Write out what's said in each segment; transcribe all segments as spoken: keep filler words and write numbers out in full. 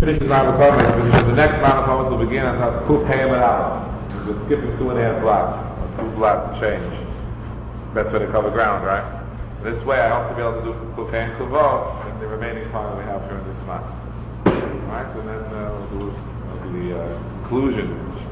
Finishes Ramakomis, the next Ramakomis will begin on Kuf Hayim and Aleph. We're skipping two and a half blocks, two blocks to change. Best way to cover ground, right? This way I hope to be able to do Kuf Hayim Kuvot in the remaining time we have during this month. Alright, and then uh, we'll do, we'll do the uh, conclusion.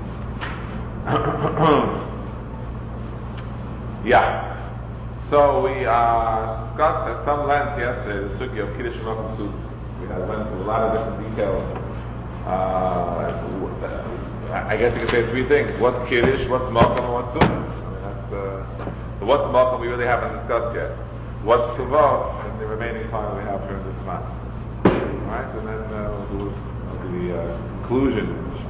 Yeah. So we uh, discussed at some length yesterday the Sugi of Kiddush Malkum Sugi. We had went through a lot of different details. Uh, I guess you could say three things. What's Kiddush, what's Malkum, and what's Sugi? I mean, that's, uh, so what's Malkum we really haven't discussed yet. What's Suvah in the remaining time we have during this month. Alright, and then uh, we'll do, we'll do the uh, conclusion.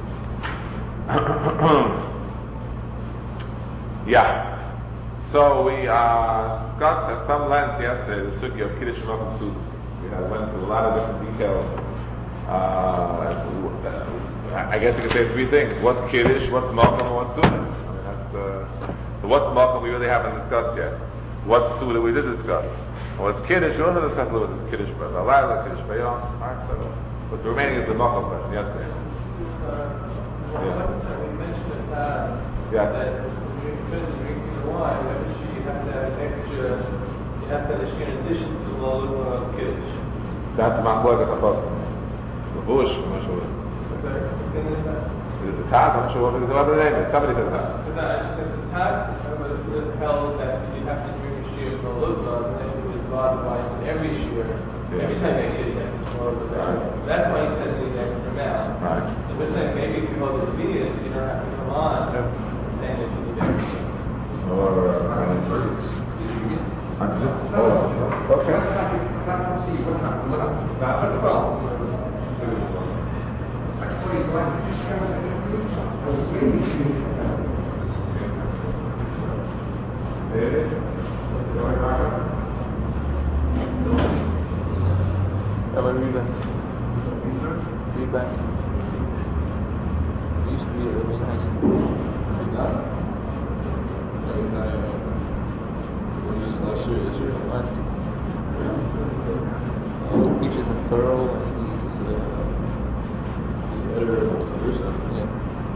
Yeah. So we uh, discussed at some length yesterday the Sugi of Kiddush Malkum Sugi. We had went through a lot of different details. Uh, I guess you could say three things. What's Kiddush, what's Malkum, and what's Suda? I mean, that's, uh, so what's Malkum we really haven't discussed yet. What's Suda we did discuss. What's Kiddush, we also discussed a little bit of Kiddush, but a lot of Kiddush, but you know, alright, so but the remaining is the Malkum question yesterday. Uh, yeah. We mentioned that, yeah. that when you're drinking wine, you have to have an extra, you have to have in addition to the law of Kiddush. That's the Machlokes HaPoskim. The Bush, I'm not sure. Is it the Taz? I'm not sure what the other name is. Somebody says that. No, I just said the Taz was held that you have to drink a shear from a Lutma, and then it was divided by every shear. Yeah. Every time you get it, right. That's why he says the extra amount. Right. So we're saying maybe if you hold the Venus, you don't have to come on yeah. saying that you need extra. Or, uh, oh, okay. Read back. Read back. It used to be a really nice school. Last year, this year, last year. He teaches in Thurl, and he's uh, the editor of Jerusalem. Yeah.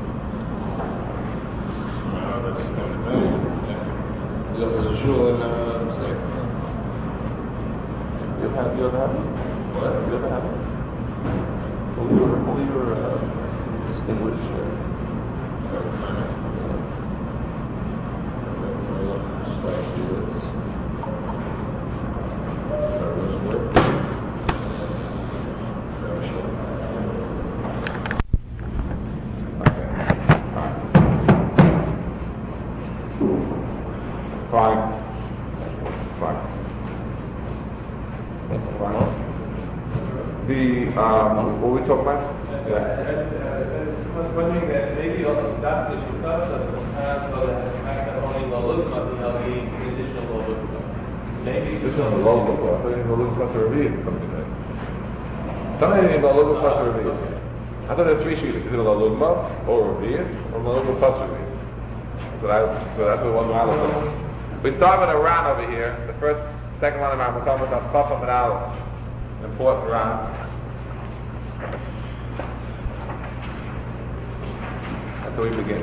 Uh, that's kind of nice. Yeah. He also has a shul in uh, State. You ever have? You ever have? What? You ever have? Well, you were, well, you were uh, distinguished. Uh, Fine. Fine. The, um, what were we talking about? Yeah. I was wondering that maybe also that is because of the past, or the fact that only the Lutma, you know, the additional Lutma. Maybe This is on the local class. I think the local class are revealed something like that. Something in the local class are revealed. I thought there were three sheets. Is it a lugma, or revealed, or a local class revealed? So, I, so that's what one model is. We start with a round over here. The first, second one of our Makom is on Chacham and Aleph. Important round. That's where we begin.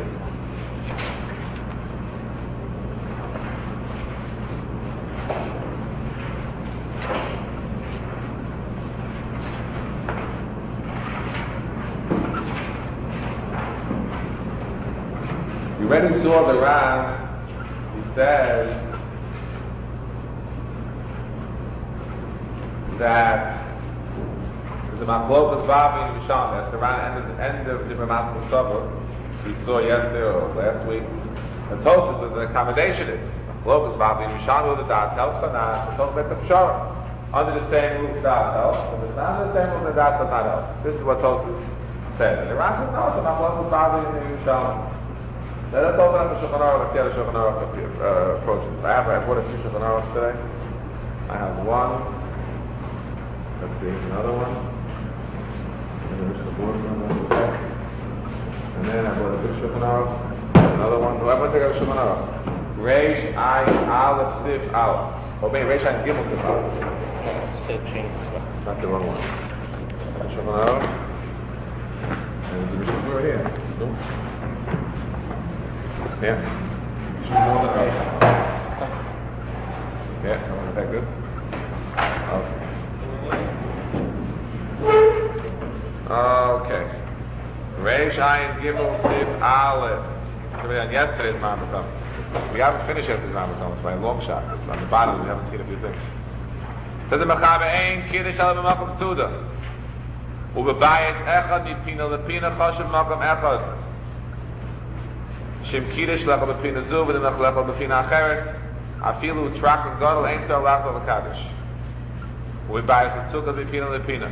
You already saw the round. He says that there's a Machlokes Bavi and Misham. That's the round end of the end of the Ramas Shabbat we saw yesterday or last week. The Tosfos is an accommodation. Machlokes Bavi and Misham with the Da'at helps or not. The Tosfos makes a Pshara under the same roof. Da'at helps, but it's not under the same roof. The Da'at does not help. This is what Tosfos said. And the Ram says no. It's a Machlokes Bavi and Misham. Now let's open up the Shulchan Aruch. Let's see how the Shulchan Aruch uh, approaches. I have I brought a few Shulchan Aruch today. I have one. Let's see, another one. And then the board one. And then I brought a big Shulchan Aruch. Another one. Who ever take out a Shulchan Aruch? Reish Ayin Aleph Sif Aleph. Oh, maybe Reish Ayin Gimel Sif Aleph. Not the wrong one. Shulchan Aruch. There's the Mishnah Berurah here. No. Yeah. Yeah, I want to take this. Okay. Okay. Reish Ayin Gimel Sif Aleph. So we on yesterday's Ma'amar Thomas. We haven't finished yesterday's Ma'amar Thomas by a long shot. On the bottom we haven't seen a few things. Says the Mechaber Ein Kiddush Ala B'Makom Suda. Ubebayis Echad Mipina Lepina Choshev Makom Echad. Shem Kiddush Lecha B'Pina Zu V'Demech Lecha B'Pina Acheres. Afilu Trak and Gadol Ein Tzor Lecha L'Kadosh. Ubebayis Sukkah Mipina Lepina.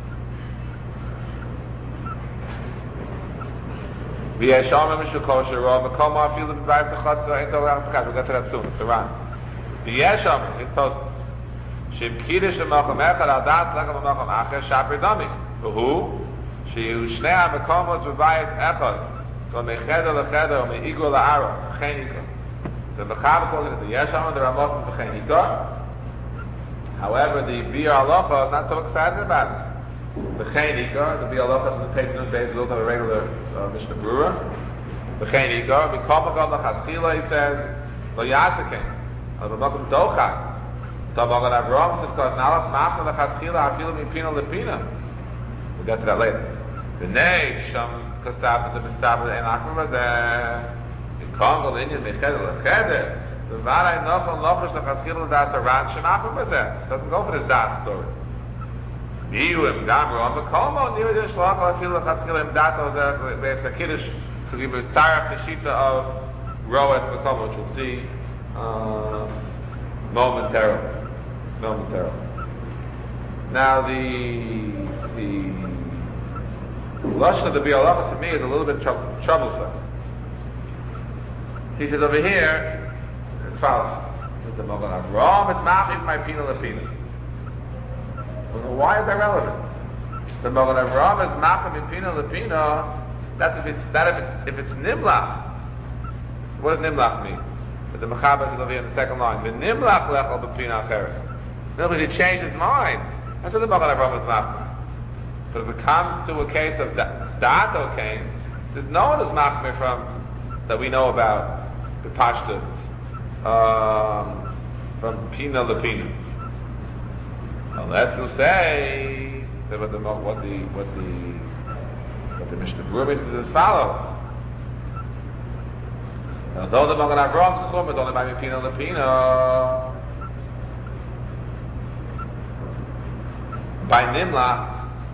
V'yesham Mishul Kosher Rav Mekom Afilu B'Bayis Echad Ein Tzor Lecha L'Kadosh. We'll get to that soon. It's around. V'yesham is Tosfos. Shem Kiddush L'Makom Echad Al Das Lecha B'Makom Acher Shaper Dami. Who? Shehu Shnei HaMekomos B'Bayis Echad. So mecheder lecheder, meigul la'ara, chenika. The Mechaber calls it the Yesham, the Ramot is the chenika. However, the Biur Halacha is not so excited about it. The chenika, the Biur Halacha is the Pei Nun Beis Zot of a regular uh, Mishnah Berurah. The chenika, Mikomagam l'chadchila, he says, lo yasekein, al b'makom docha. Tamagad Avram says, because nalach machna l'chadchila, afilu mipina lepina. We'll get to that later. The Nei, Sham, Kastab the Mistab and Akmazeh. In Congo, Indian, Mecheder, Lecheder. The Varai Nochon Lochish Lechatchil Das Aran Shem Akmazeh. Doesn't go for this Das story. Biyuim Gamro on the Komo, Niridish Lach Lachil Lechatchil Dato there's a Kiddush to give a Tzarech Teshita of Roetz Mekomo, which we'll see uh, momentarily. Momentarily. Now the the Lashon of the Biur Halacha to me is a little bit trou- troublesome. He says over here, as follows. He says the Mogan Avram is ma'achiv my pina lepina. Well, why is that relevant? The Mogan Avram is ma'achiv my pina lepina. That's if it's that if it's if it's nimlach. What does nimlach mean? But the Mechaber says over here in the second line, the nimlach lechol b'pina acheres. In other words, he changed his mind. That's what the Mogan Avram is ma'achiv. But if it comes to a case of Da'ato came, there's no one who's machmir from that we know about the Pashtus um, from Pina Lepina. Unless you'll say that what the what the what the what the Mishnah Berurah says as follows. Although the Mogan Avram is chum, it's only by Pina Lepina. By Nimla.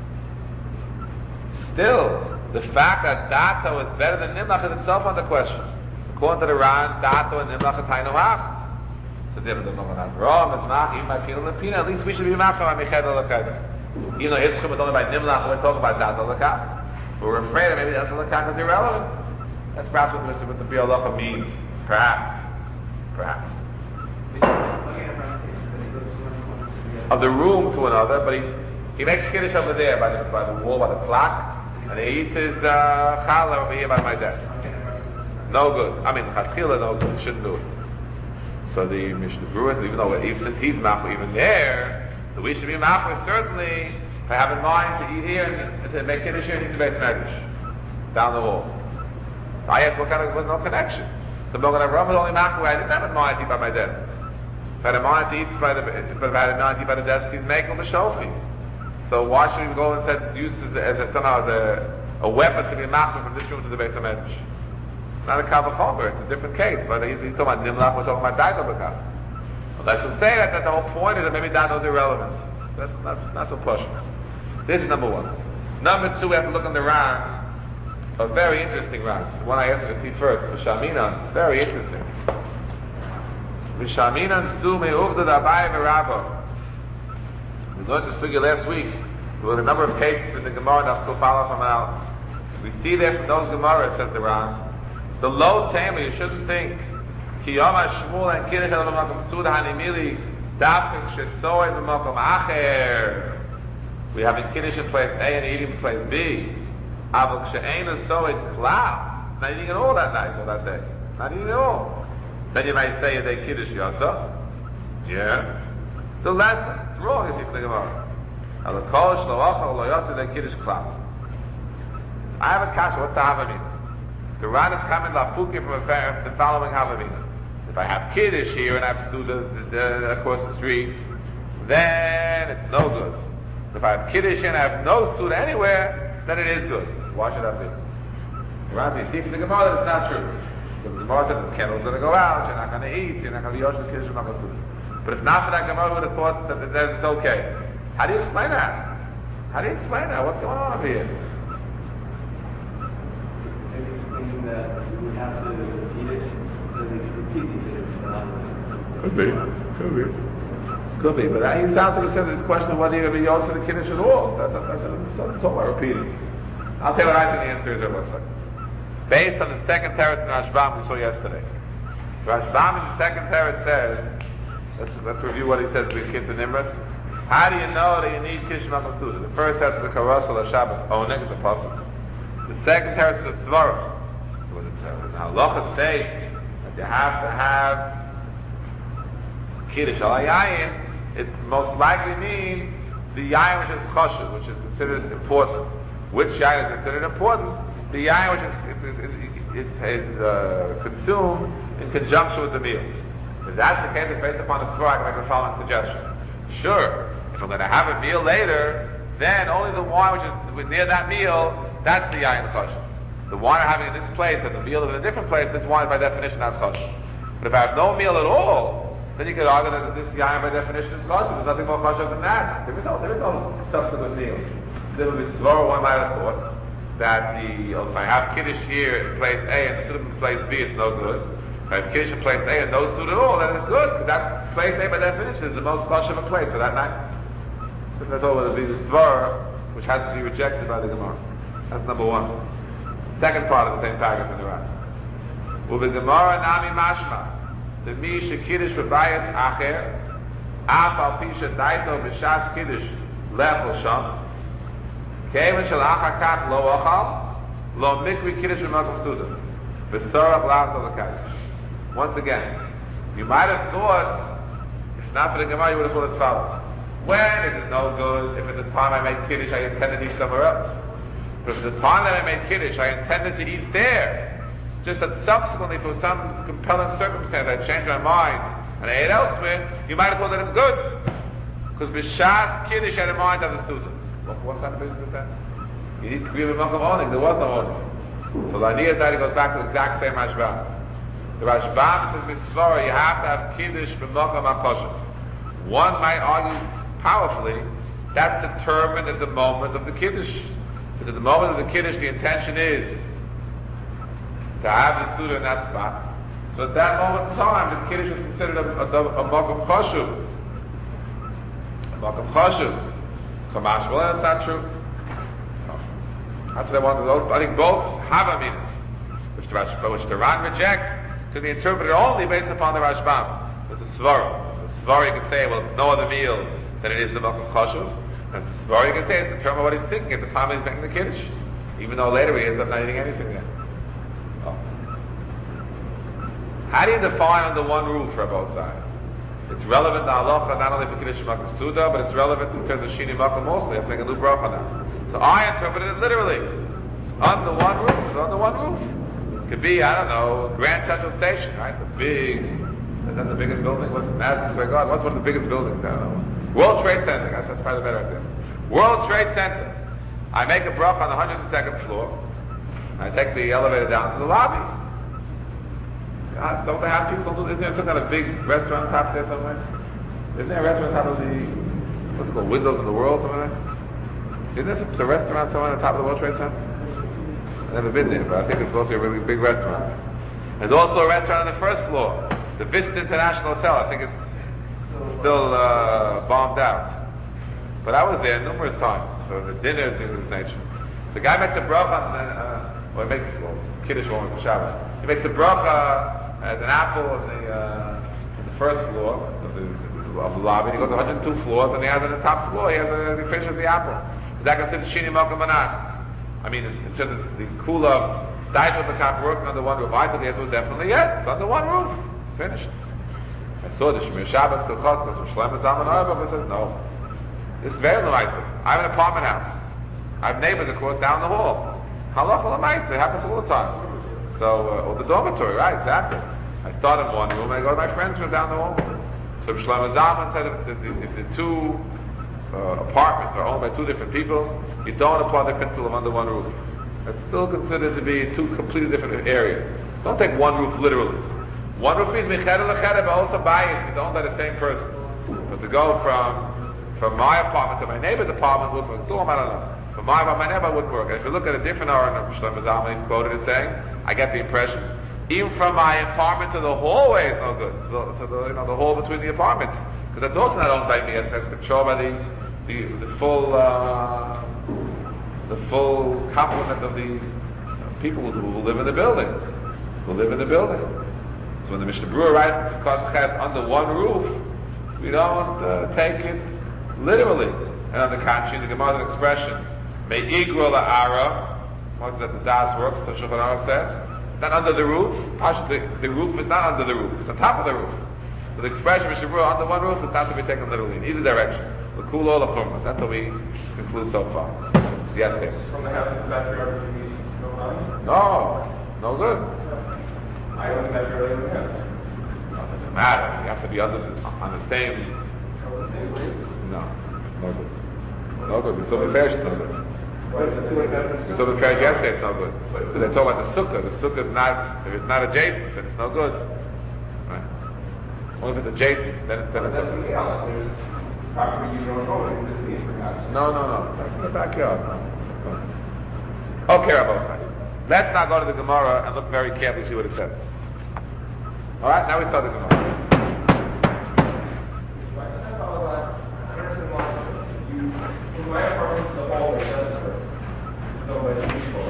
Still, the fact that Dato is better than Nimlach is itself on the question. According to the Ran, Dato and Nimlach is Hainu Hach. So the Mogan Avram is Mach, even by Pina Lepina, at least we should be Mach by Mecheder Lecheder. Even though Yitzchak is only by Nimlach, we're talking about Dato Lekach. But we're afraid that maybe Dato Lekach is irrelevant. That's perhaps what the, what the Biur Halacha means. Perhaps. Perhaps. Of the room to another, but he, he makes Kiddush over there by the, by the wall, by the clock. And he eats his uh, challah over here by my desk. No good. I mean, chatchila, no good. Shouldn't do it. So the Mishnah Berurah says, even though even since he's machmir even there, so we should be machmir certainly. If I have in mind to eat here and to make kiddush here, and eat the base medrash down the hall. So I asked, what kind of was no connection? The Mogan Avram was only machmir. I didn't have in mind to eat by my desk. If I had in mind to eat by the, if I had in mind to eat by the desk, he's making the shofi. So why should we go and said use this as a, somehow as a, a weapon to be machmir from this room to the base of medrash? Not a kavachomer, it's a different case. But he's, he's talking about nimlach, we're talking about daito b'kav. Unless you say that, that the whole point is that maybe daito is irrelevant. That's not, not so pushing. This is number one. Number two, we have to look on the Ran. A very interesting Ran. The one I asked you to see first, V'shaminan. Very interesting. V'shaminan su me'uvda d'Abaye v'Rabbo. We learned this figure last week. There were a number of cases in the Gemara that will follow from out. We see there from those Gemaras, says the Ran, the low tamer, you shouldn't think, Kiyama Shmuel and Kiddush al Makom Suda Hanimili, Dafkin Shesoy B'Makom Acher. We have in Kiddush in place A and eating in place B. Avok She'ein Soid Klau. Not eating at all that night or that day. Not eating at all. Then you might say a day Kiddush Yotza. Yeah. The lesson. It's wrong, you see, for the Gemara. Al Kol Shloach Al Lo Yotza Day Kiddush Klau. I have a kasha. What's the havamina? The Ran is coming lafuki from a, the following havamina. If I have kiddush here and I have suda across the street, then it's no good. If I have kiddush and I have no suda anywhere, then it is good. Why should that be? The Ran, you see from the Gemara that it's not true. Because the Gemara said the candle's going to go out, you're not going to eat, you're not going to be yosh the kiddush, you're not going to suda. But if not for that Gemara, we would have thought that, that it's okay. How do you explain that? How do you explain that? What's going on over here? Maybe explaining that we would have to eat it, so we could repeat the kiddush. Could be. Could be. Could be. But he sounds like he said this question of whether you're going to be yosh to the kiddush at all. That, that, that, that's all about repeating. I'll tell you what I think the answer is. It looks like. Based on the second teretz in Rashbam we saw yesterday. Rashbam in the second teretz says, let's, let's review what he says with kids and Nimrod. How do you know that you need kiddush matzah? The first teretz is the karosel of Shabbos onik, it's a pasuk. The second teretz is a svara. The halacha states that you have to have kiddush al yayin. It most likely means the yayin which is chashuv, which is considered important. Which yayin is considered important? The yayin which is, is, is, is, is uh, consumed in conjunction with the meal. If that's the case, it's based upon the svara, I can make the following suggestion. Sure, if I'm going to have a meal later, then only the wine which is near that meal, that's the yayin chashuv. The wine I'm having in this place and the meal is in a different place, this wine is by definition not chashuv. But if I have no meal at all, then you could argue that this yayin by definition is chashuv. There's nothing more chashuv than that. There is no, there is no subsequent meal. There would be slower, one might have thought that the, if I have kiddush here in place A and suda in place B, it's no good. If I have kiddush in place A and no suda at all, then it's good. Because that place A by definition is the most chashuv of a place for that night. This I thought would be the svara, which has to be rejected by the Gemara. That's number one. Second part of the same paragraph in the Ran. Will the Gemara nami mashma the mi shekiddush v'bayas acher af al pi shedaito b'shas kiddush lechol sham keven shel achar kach lo ochal lo mikri kiddush v'makom suda v'tzorach lav l'kaddish. Once again, you might have thought, if not for the Gemara, you would have thought as follows. When is it no good if at the time I made kiddush I intended to eat somewhere else? But at the time that I made kiddush I intended to eat there. Just that subsequently for some compelling circumstance I changed my mind and I ate elsewhere, you might have thought that it's good. Because b'shas kiddush I had in mind of the suda. What, what kind of business is that? You need to agree with Malcolm Onik. There was no Onik. So the idea is that it goes back to the exact same Rashbam. The Rashbam says b'svara you have to have kiddush b'makam ha'choshev. One might argue powerfully, that's determined at the moment of the kiddush. But at the moment of the kiddush, the intention is to have the suda in that spot. So at that moment in time, the kiddush is considered a, a, a makom chashuv. A makom chashuv. Kamash, well, that's not true. No. That's what I wanted. Those, I think both have a meaning, which the, Rash, which the Ran rejects to be interpreted only based upon the Rashbam. There's a svara. The svara you can say, well, it's no other meal than it is the makom chashuv. And the svara you can say is determine what he's thinking at the time he's making the kiddush, even though later he ends up not eating anything there. Oh. How do you define under one roof for both sides? It's relevant to halacha not only for kiddush makom suda, but it's relevant in terms of shini makom also. You have to make a new bracha now. So I interpreted it literally. It's under one roof. It's under one roof. It could be, I don't know, Grand Central Station, right? The big, is that the biggest building? What's Madison Square Garden? What's one of the biggest buildings? I don't know. World Trade Center, guys, that's probably better right there. World Trade Center. I make a bracha on the one hundred second floor. I take the elevator down to the lobby. Uh, don't they have people do? Isn't there some kind of big restaurant top there somewhere? Isn't there a restaurant top of the, what's it called, Windows in the World, something like that? Isn't there some, a restaurant somewhere on the top of the World Trade Center? I've never been there, but I think it's supposed to be a really big restaurant. There's also a restaurant on the first floor, the Vista International Hotel. I think it's still uh, bombed out. But I was there numerous times for the dinners, things of this nature. The guy makes a bracha, uh, or he makes well, kiddush woman for Shabbos. He makes a bracha as an apple on the, uh, on the first floor of the, of the lobby. And he goes to one hundred two floors, and he has on the top floor, he has a, he finishes the apple. Is that considered shini makom or not? I mean, in terms of the kula, diet with the cop working under one roof, I thought the answer was definitely yes, it's under one roof. Finished. I saw the Shemir Shabbos Kilchot, but Shlem Zaman Arbach says no. This is very nice. I have an apartment house. I have neighbors, of course, down the hall. Halacha l'maisa, it happens all the time. So, uh, or the dormitory, right? Exactly. I start in one room, and I go to my friend's room down the hall. So Shlomo Zalman said if the, if the two uh, apartments are owned by two different people, you don't apply the principle of under one roof. It's still considered to be two completely different areas. Don't take one roof literally. One roof means mecheder lecheder, but also bias. It's owned by the same person. But to go from from my apartment to my neighbor's apartment would work. I don't know. From my apartment, my neighbor wouldn't work. And if you look at a different Aron of Shlomo Zalman, he's quoted as saying, I get the impression, even from my apartment to the hallway is no good. To the, to the you know the hall between the apartments, because that's also not owned by me. It's, it's controlled by the the, the full uh, the full complement of the people who, who live in the building, who live in the building. So when the Mishnah Berurah writes to Ches under one roof, we don't uh, take it literally. And on the contrary, the Gemara's an expression, "May igro la'ara," most that the Das works. So Shulchan Aruch says, not under the roof. Pasha, the, the roof is not under the roof; it's on top of the roof. So the expression Mishnah Berurah under one roof is not to be taken literally in either direction. L'kulo l'chumra. That's what we conclude so far. Yes, Dave. From the house to the backyard, you need no money? No, no good. I own the backyard of the house. No, it doesn't matter. You have to be under the, on the same. On the same place? No, no good. No good. We saw the fair, it's no good. What is the two We saw the fair yesterday, it's no good. Because they talk about the sukkah. The sukkah is not, if it's not adjacent, then it's no good. Right? Only if it's adjacent, then, then it's That's something else. There's property you don't own, it just means perhaps. No, no, no. That's in the backyard. No. Okay, Rabbi Osai. Let's now go to the Gemara and look very carefully, see what it says. All right, now we start the Gemara. My apartment is the hallway, that's the no way to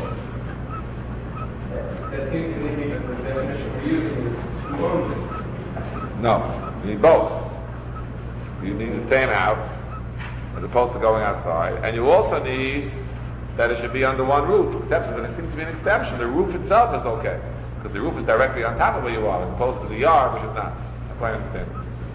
That seems to indicate that the definition we're using is who owns it. No, you need both. You need the same house as opposed to going outside, and you also need that it should be under one roof. Exception, but it seems to be an exception. The roof itself is okay because the roof is directly on top of where you are, as opposed to the yard, which is not. That's why I understand.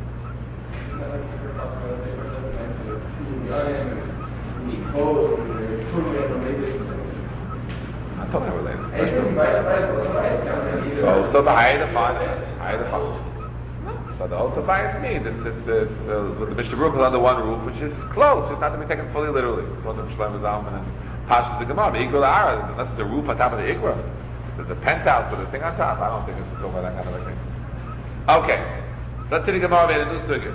I'm talking about related. Oh, so the higher the fun, higher the fun. So the also bias means it's, it's, it's uh, the Mishnah Berurah is under one roof, which is close, just not to be taken fully literally. It wasn't Shlomo Zalman and Pashas the Gemara. The Igra La'ara, unless it's a roof on top of the Igra, there's a penthouse with a thing on top. I don't think it's talking about that kind of a thing. Okay, let's see the Gemara made a new sugya.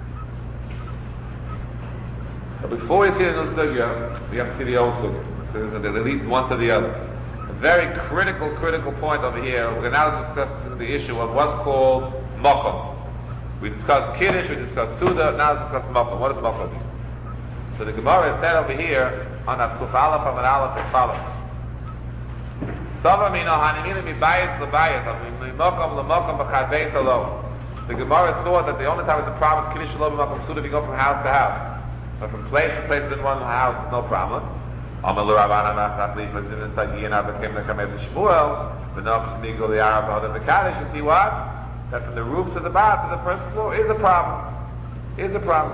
But before we see the new sugya, we have to see the old sugya. So they lead one to the other. A very critical, critical point over here. We're going to now discuss the issue of what's called makom. We discussed Kiddush, we discussed Suda, now let's discuss Makom. What does Makom mean? So the Gemara is said over here on Kuf Aleph Amud Aleph as follows. Sava mino hanimina mi bayis lebayis, mi Makom leMakom b'chad beis alone. The Gemara thought that the only time it's a problem with Kiddush Shalom Makom Suda, if you go from house to house. But from place to place within one house, there's no problem. Amal Rabbanan Machatli, but in the Sagiyana became the Kamev Shmuel, but no Kusmigo the Arab or the Mekadosh. You see what? That from the roof to the bottom to the first floor is a problem. Is a problem.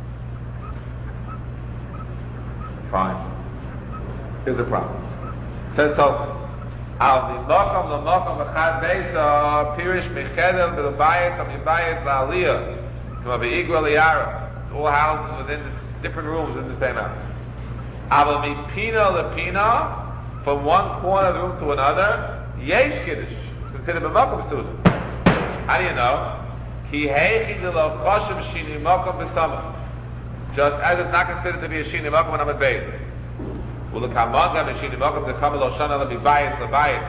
Fine. Is a problem. Says Tosfos. Al mimakom lamakom v'chad beisa pirish mechedel v'lebayis amibayis la'aliyah k'ma v'igwa liyara. All houses within the, different rooms in the same house. Aval mipina lepina, from one corner of the room to another, yesh kiddush. It's considered b'makom suda. How do you know? Ki heichi de lo choshev shini makom b'samach. Just as it's not considered to be a shini makom when I'm at base. Ula kamanga b'shini makom de kamel lo shana lebibayis lebayis.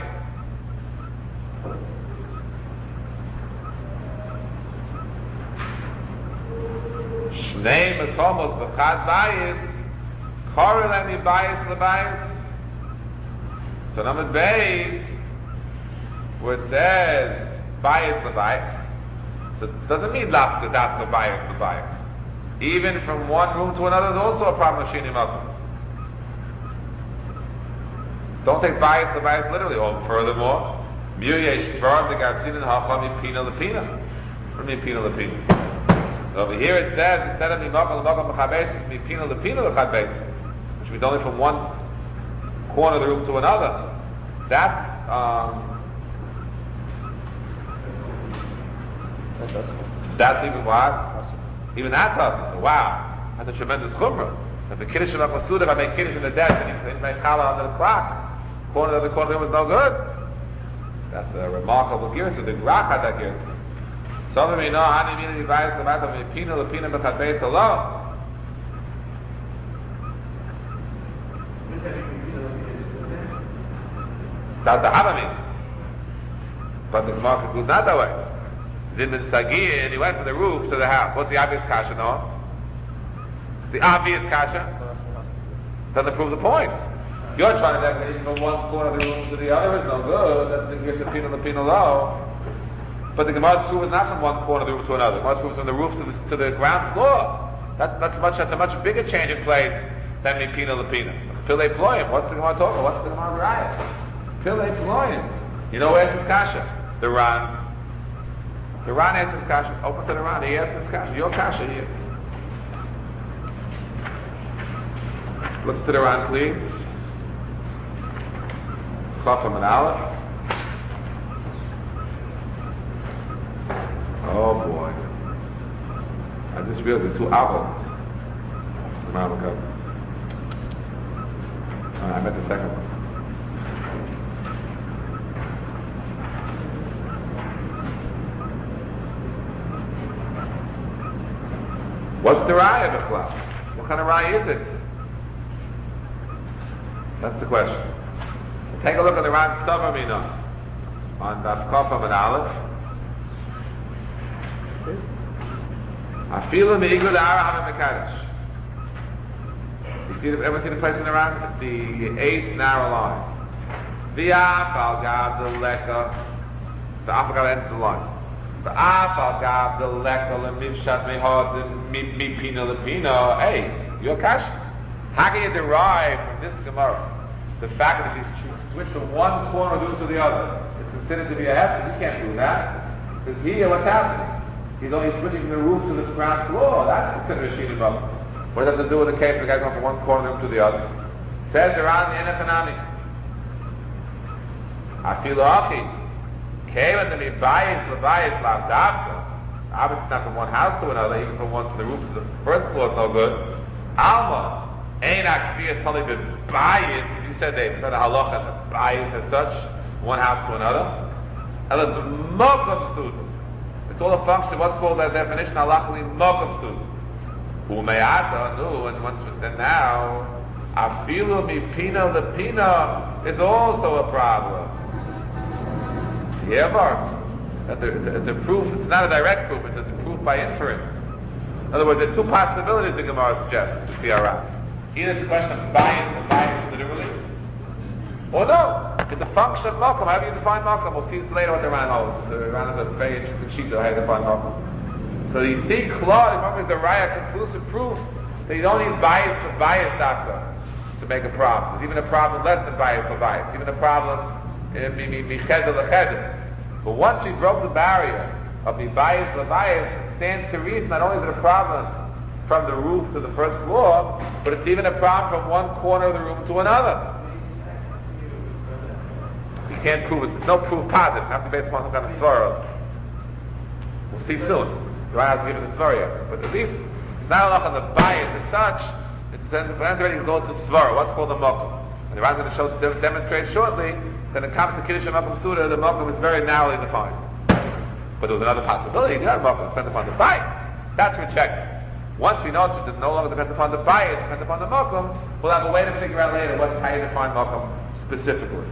Shnei makomos b'chad bayis kore lebibayis lebayis. So when I'm at base, where it says bias the bias. So it doesn't mean lafka dafka bias the bias. Even from one room to another, there's also a problem of shini makom. Don't take bias the bias literally. Or furthermore, miryesh shvar the garsin hacham mipina lepina. What do you mean mipina lepina? Over here it says instead of mimakom lemakom b'chad beis, it's mipina lepina b'chad beis, which means only from one corner of the room to another. That's um, that's even what? Even that's us. Wow, that's a tremendous chumrah. If the kiddush of Masuda, if I make kiddush in the desk and you make challah under the clock, corner of the corner of the room is no good. That's a remarkable gear. So the Rak had that gear. Some of me know how to mean the bias the matter of pina the pina b'chatei alone. That's the Havamim. But the Gemara goes not that way. Zimin Sagi, and he went from the roof to the house. What's the obvious kasha now? It's the obvious kasha. Doesn't prove the point. You're trying to decorate from one corner of the room to the other. It's no good. That's the gears of pina the pina low. But the Gemara's proof is not from one corner of the room to another. The Gemara's proof is from the roof to the, to the ground floor. That's, that's, much, that's a much bigger change in place than the pina the pina. Pillei ployim. What's the Gemara talking about? What's the Gemara riot? Pillei ployim. You know where's his kasha? The Ran. The Ran asks his kasha. Open to the Ran. He asks his kasha. Your kasha here. Look to the Ran, please. Chafam and Aleph. Oh boy. I just realized the two avos. The Ran covers. Uh, I meant the second one. What's the raya of the cloud? What kind of raya is it? That's the question. Take a look at the Ran Savamina on Daf Kofam and Aleph. Afilu me'igud ara hana mekadosh. You see, the, ever see the place in the Ran? The eighth narrow line. V'af al gav the leka. The af al gav ends the line. V'af al gav the leka lemivshat mehod mi pina lepina. Hey, your kash. How can you derive from this Gemara the fact that if you switch from one corner of the room to the other, it's considered to be a hefsed? You can't do that. Because here, what's happening? He's only switching from the roof to the ground floor. That's considered a sheet of up. What does it do with the case of the guy going from one corner of the room to the other? Says around the Enethanami. Afilu achi. Came and the bias, the bias, lav davka. Obviously not from one house to another, even from one to the roof to the first floor is no good. Alma. Ain't akfiyah totally been biased, as you said, Dave. It's not a halacha, the bias as such, one house to another. And the mokam suda. It's all a function of what's called that definition, halachically mokam suda. Umeata, no, and once we said now, afilu mi pina lepina is also a problem. Yeah, Bart. It's a, it's a proof, it's not a direct proof, it's a proof by inference. In other words, there are two possibilities the Gemara suggests to Fiara. Either it's a question of bias and bias literally, or no, it's a function of Malcolm. How do you define Malcolm? We'll see later what the Ran holds. The Ran is a very interesting sheet of how you define Malcolm. So you see, Claude, remember, is the Raya conclusive proof that you don't need bias for bias doctor to make a problem. There's even a problem less than bias for bias. Even a problem in Micheder Lecheder. But once we broke the barrier of the bias for bias, it stands to reason not only is it a problem from the roof to the first floor, but it's even a problem from one corner of the room to another. You can't prove it. There's no proof positive. You have to base upon some kind of svara. We'll see soon. You might have to give it a svara yet. But at least it's not enough on the bias as such. It's already goes to svara, what's called the mokum. And the Ran's going to show, demonstrate shortly that when it comes to Kiddush and Mokum Suda, the mokum is very narrowly defined. But there was another possibility. The other mokum depends upon the bias. That's rejected. Once we know it no longer depends upon the bias, it depends upon the mokum, we'll have a way to figure out later what, how you define mokum specifically.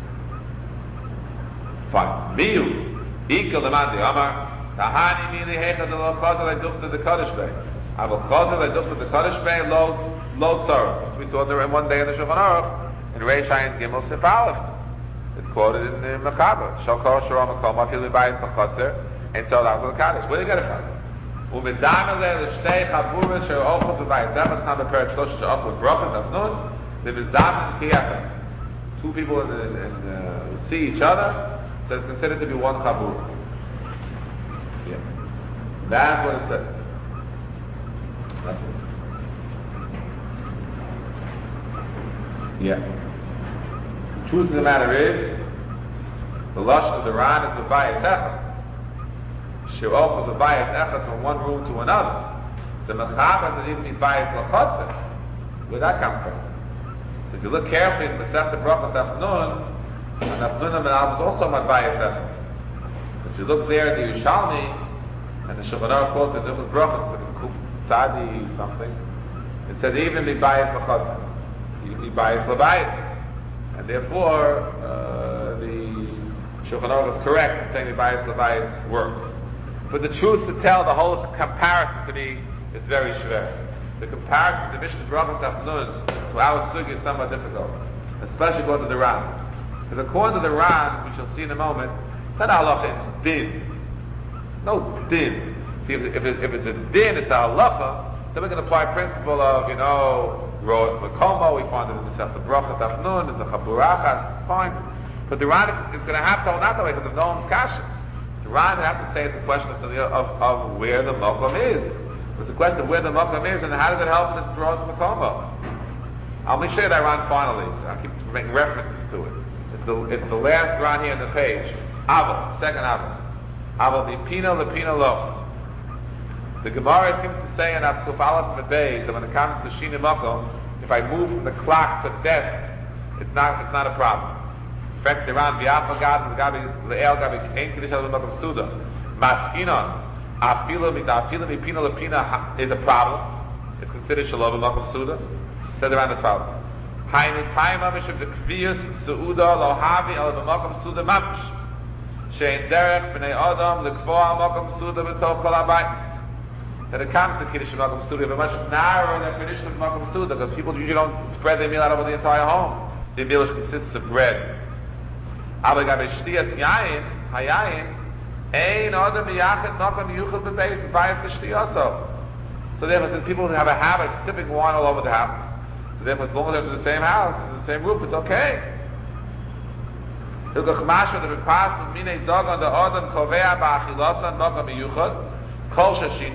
Fine. Miu. Equal the man the Amar. Tahani mili hecha de lo chazel I dufta the Kaddish Bay. I will chazel I dufta the Kaddish Bay lo lo tzara. As we saw there in one day in the Shulchan Aruch in Reish Ayin Gimel Sif Aleph. It's quoted in the Mechaber. Shokar Sharam Makom Afili Bayis Lachatzer and so out to the Kaddish. Where do you get it from? Umedamel l'shtei chavuras sher ochos v'bayis. That was not the pair of shlosh she'och with broken afnun. The mizamen kiyafim. Two people in, in, in, uh, see each other, so it's considered to be one chavur. Yeah. That's what it says. That's what it says. Yeah. truth of the matter is, the lashon of the Ran is the bias echad. She'och is a bias echad from one room to another. The mechaber is even be bias lachotze. Where'd that come from? So if you look carefully in Masechta Brachos Afnun, and Afnun and Al is also my bias echad. If you look there at the Yerushalmi, and the Shulchan Aruch quotes it, it was Brachos, Sadi something. It said even be bias lachotze. You be bias labayis. And therefore, uh, the Shulchan Aruch is correct in saying the bias labayis works. But the truth to tell, the whole comparison to me is very shver. The comparison to Mishnah Brachos Afnun to our sugi is somewhat difficult, especially according to the Ran. Because according to the Ran, we shall see in a moment, it's not halacha, it's din. No din. See, if, if, it, if it's a din, it's a halacha, then we're going to apply principle of, you know, Rosh Makomo, we find it in the Masechta Brachos Afnun, it's a Chaburachas, it's fine. But the Ran is, is going to have to hold out that way because of Noam's Kasha. The Ran would have to say it's a question of, of, of where the Mokom is. It's a question of where the Mokom is and how does it help that Rosh Makomo. I'll let me show you that Ran finally. I keep making references to it. It's the, it's the last Ran here on the page. Aval, second Aval. Aval Lipina Lipina Lo. The Gemara seems to say in Avkuf Aleph Medei that when it comes to Shini Mokom, if I move from the clock to the desk, it's not it's not a problem. In fact, the Ran V'Afa Gad V'Gabi Le'el Gabi Ein Kiddush Al Mokom Suda Maskinon Afilo Midafilo Mipina Lepina is a problem. It's considered Shalom Mokom Suda. Said the Ran as follows: Hainu Taima Mishav Dekviyus Suuda Lo Havi Al Mokom Suda Mamish Shein Derech B'nei Adam Lekfoa Mokom Suda V'Sol Kol Habayis. That it comes to Kiddush Makom Suda, but much narrower than traditional Makom Suda, because people usually don't spread their meal out over the entire home. The meal consists of bread. Aber gabe shtiyas yayin, hayayin, ein adam yachid makom yuchel b'beis b'bayis b'shtiyaso. So therefore, since people have a habit of sipping wine all over the house, so therefore, as long as they're in the same house, in the same roof, it's okay. Hilchach masha the repas minei dog on the adam kovea ba'achilasan makom yuchel. So he's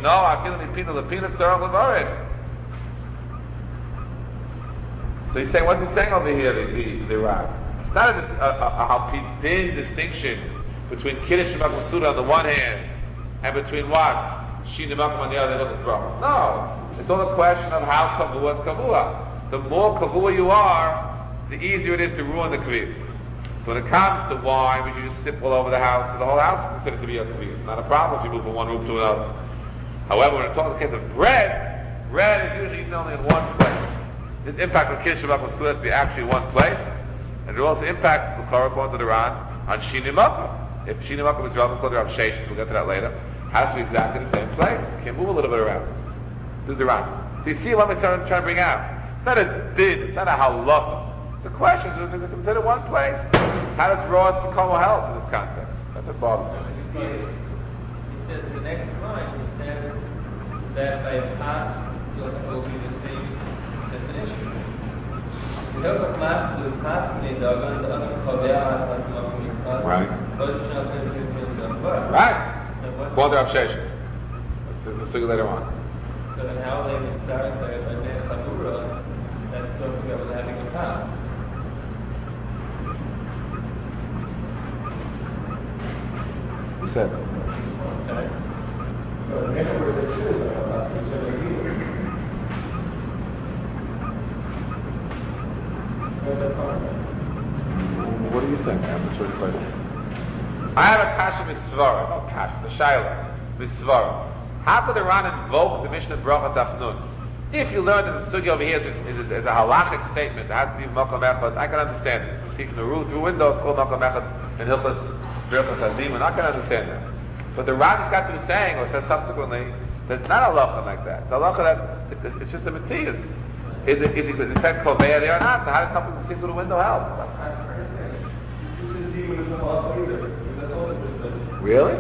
saying, what's he saying over here, the, the, the Ran? It's not a, a, a, a thin distinction between Kiddush and Makom Suda on the one hand, and between what? Shin and Makom on the other, and Brachos. No. It's all a question of how Kavua is Kavua. The more Kavua you are, the easier it is to ruin the Kvis. So when it comes to wine, when you just sip all over the house, the whole house is considered to be a Kvis. It's not a problem if you move from one room to another. However, when it talks in the case of bread, bread is usually eaten only in one place. This impact of Kiddush Makom Suda has to be actually one place, and it also impacts the Chorah according to the Ran on Shini Makom. If Shini Makom is relevant according to Rav Sheshes, we'll get to that later, it has to be exactly the same place. You can move a little bit around. This is the Ran. So you see what I'm trying to bring out. It's not a din, it's not a halacha. The question is, is it considered one place? How does Rosh Makomo help in this context? That's what bothers me. It says the next line, it says that by past will be the same definition. The other class, the past may dog on the other kovea as Makom Yuchel. Right. Right. According to Rav Sheshes. Let's see later on. So then how they can start a Nech Chabura that's talking about having a past? Who said that? Okay. So the next word that is a past is either. What are you saying? I'm not sure the question. I have a kasha misvara, not kasha, the shaila, misvara. How could the Ran invoke the Mishnah Brachos Afnun? If you learn that the sugya over here is, is, is, is a halachic statement, it has to be Makom Echad, I can understand it. You see from the roof through windows called Makom Echad and Hilchos Birchos Hadim, I can understand that. But the Ran has got to saying, or says subsequently, that it's not a halacha like that. It's a halacha that it, it's just a mitzvah. Is it, is it, is it said Kovea there or not? So how does something see through the window help? Really?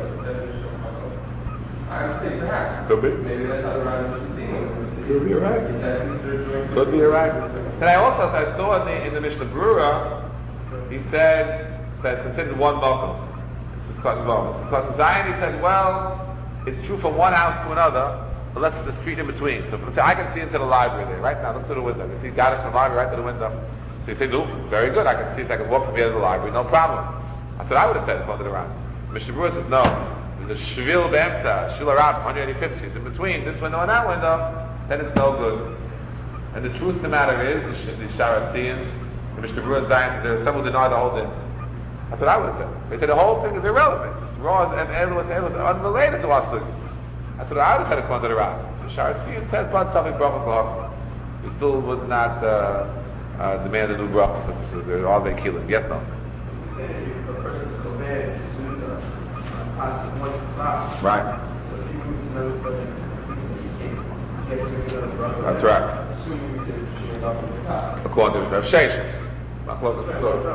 I understand that. Could be. Maybe that's how the Ran is seeing. Could be right. Could be right. And I also I saw in the in the Mishnah Brura, he says that it's considered one mokum. It's a cotton bone. It's a cotton Zion. He said, well, it's true from one house to another, unless it's a street in between. So let's say I can see into the library there right now. Look through the window. You see Goddess from the library right to the window. So you say, no, very good. I can see, so I can walk from the end of the library, no problem. That's what I would have said, according to the Ran. Mishnah Berurah says, no. There's a shvil be'emtza, shvil arab, one eighty-fifth street. In between this window and that window, then it's no good. And the truth of the matter is, the, the Sharatzian, the Mishnah Berurah Zion, there's some who deny the whole thing. That's what I would have said. They said the whole thing is irrelevant. It's raw and Eilus Eilus unrelated to our sugi. That's what I would have said according to the Ran. So Sharatzian says, but something brachas lahachma. He still would not uh, uh, demand a new bracha because this is they're all they killing. Yes, no. You say if a person is obeyed to pass one stop. Right. So if he moves another step, he can't get to another bracha. That's right. Assuming we say she is up in the top. According to Rav Sheshes. Machlokes Asur.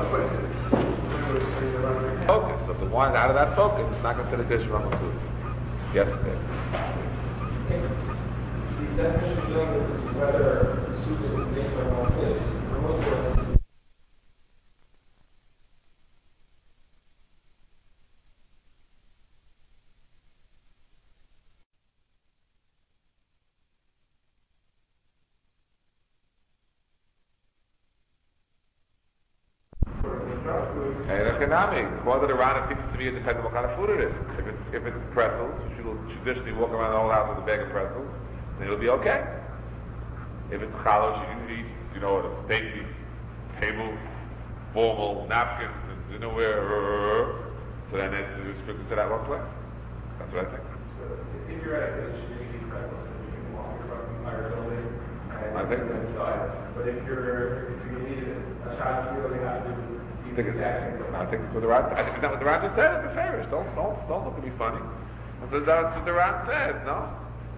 Focus. So if the one out of that focus, it's not considered Dish Ram Asur. Yes, Dave. The definition of dealing with whether the suit is made from one place, for most of us, According to the Ran, it seems to be independent what kind of food it is. If it's if it's pretzels, which you will traditionally walk around the whole house with a bag of pretzels, then it'll be okay. If it's challah, she eats, you know, at a stately table, formal napkins and dinnerware, so then it's restricted to that one place. That's what I think. so if you're at a finish, you need pretzels, and you can walk across the entire building and I think so. inside. But if you're if you need a shot, you really have to do I think, it's, I think it's what the Ran. I think it's not what the Ran just said. It's a fairish. Don't don't don't look at me funny. I said that's what the Ran said. No.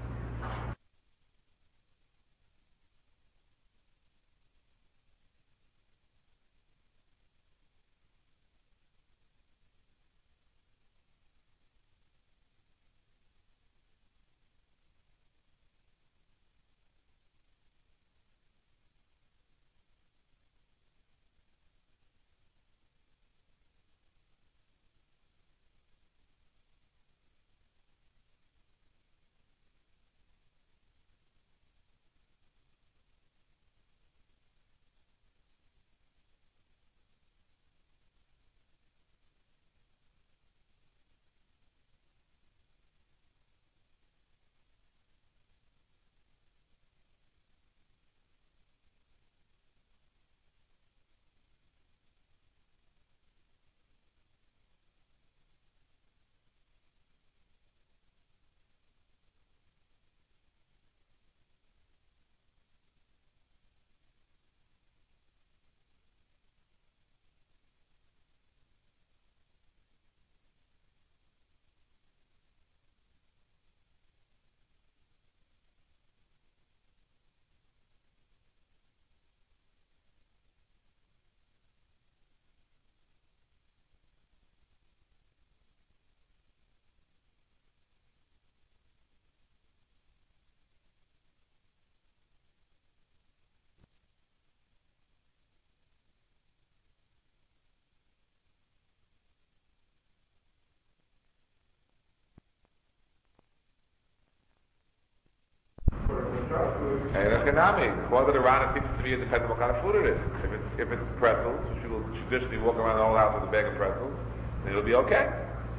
According to the Ran, it seems to be independent what kind of food it is. If it's if it's pretzels, which you will traditionally walk around the whole house with a bag of pretzels, then it'll be okay.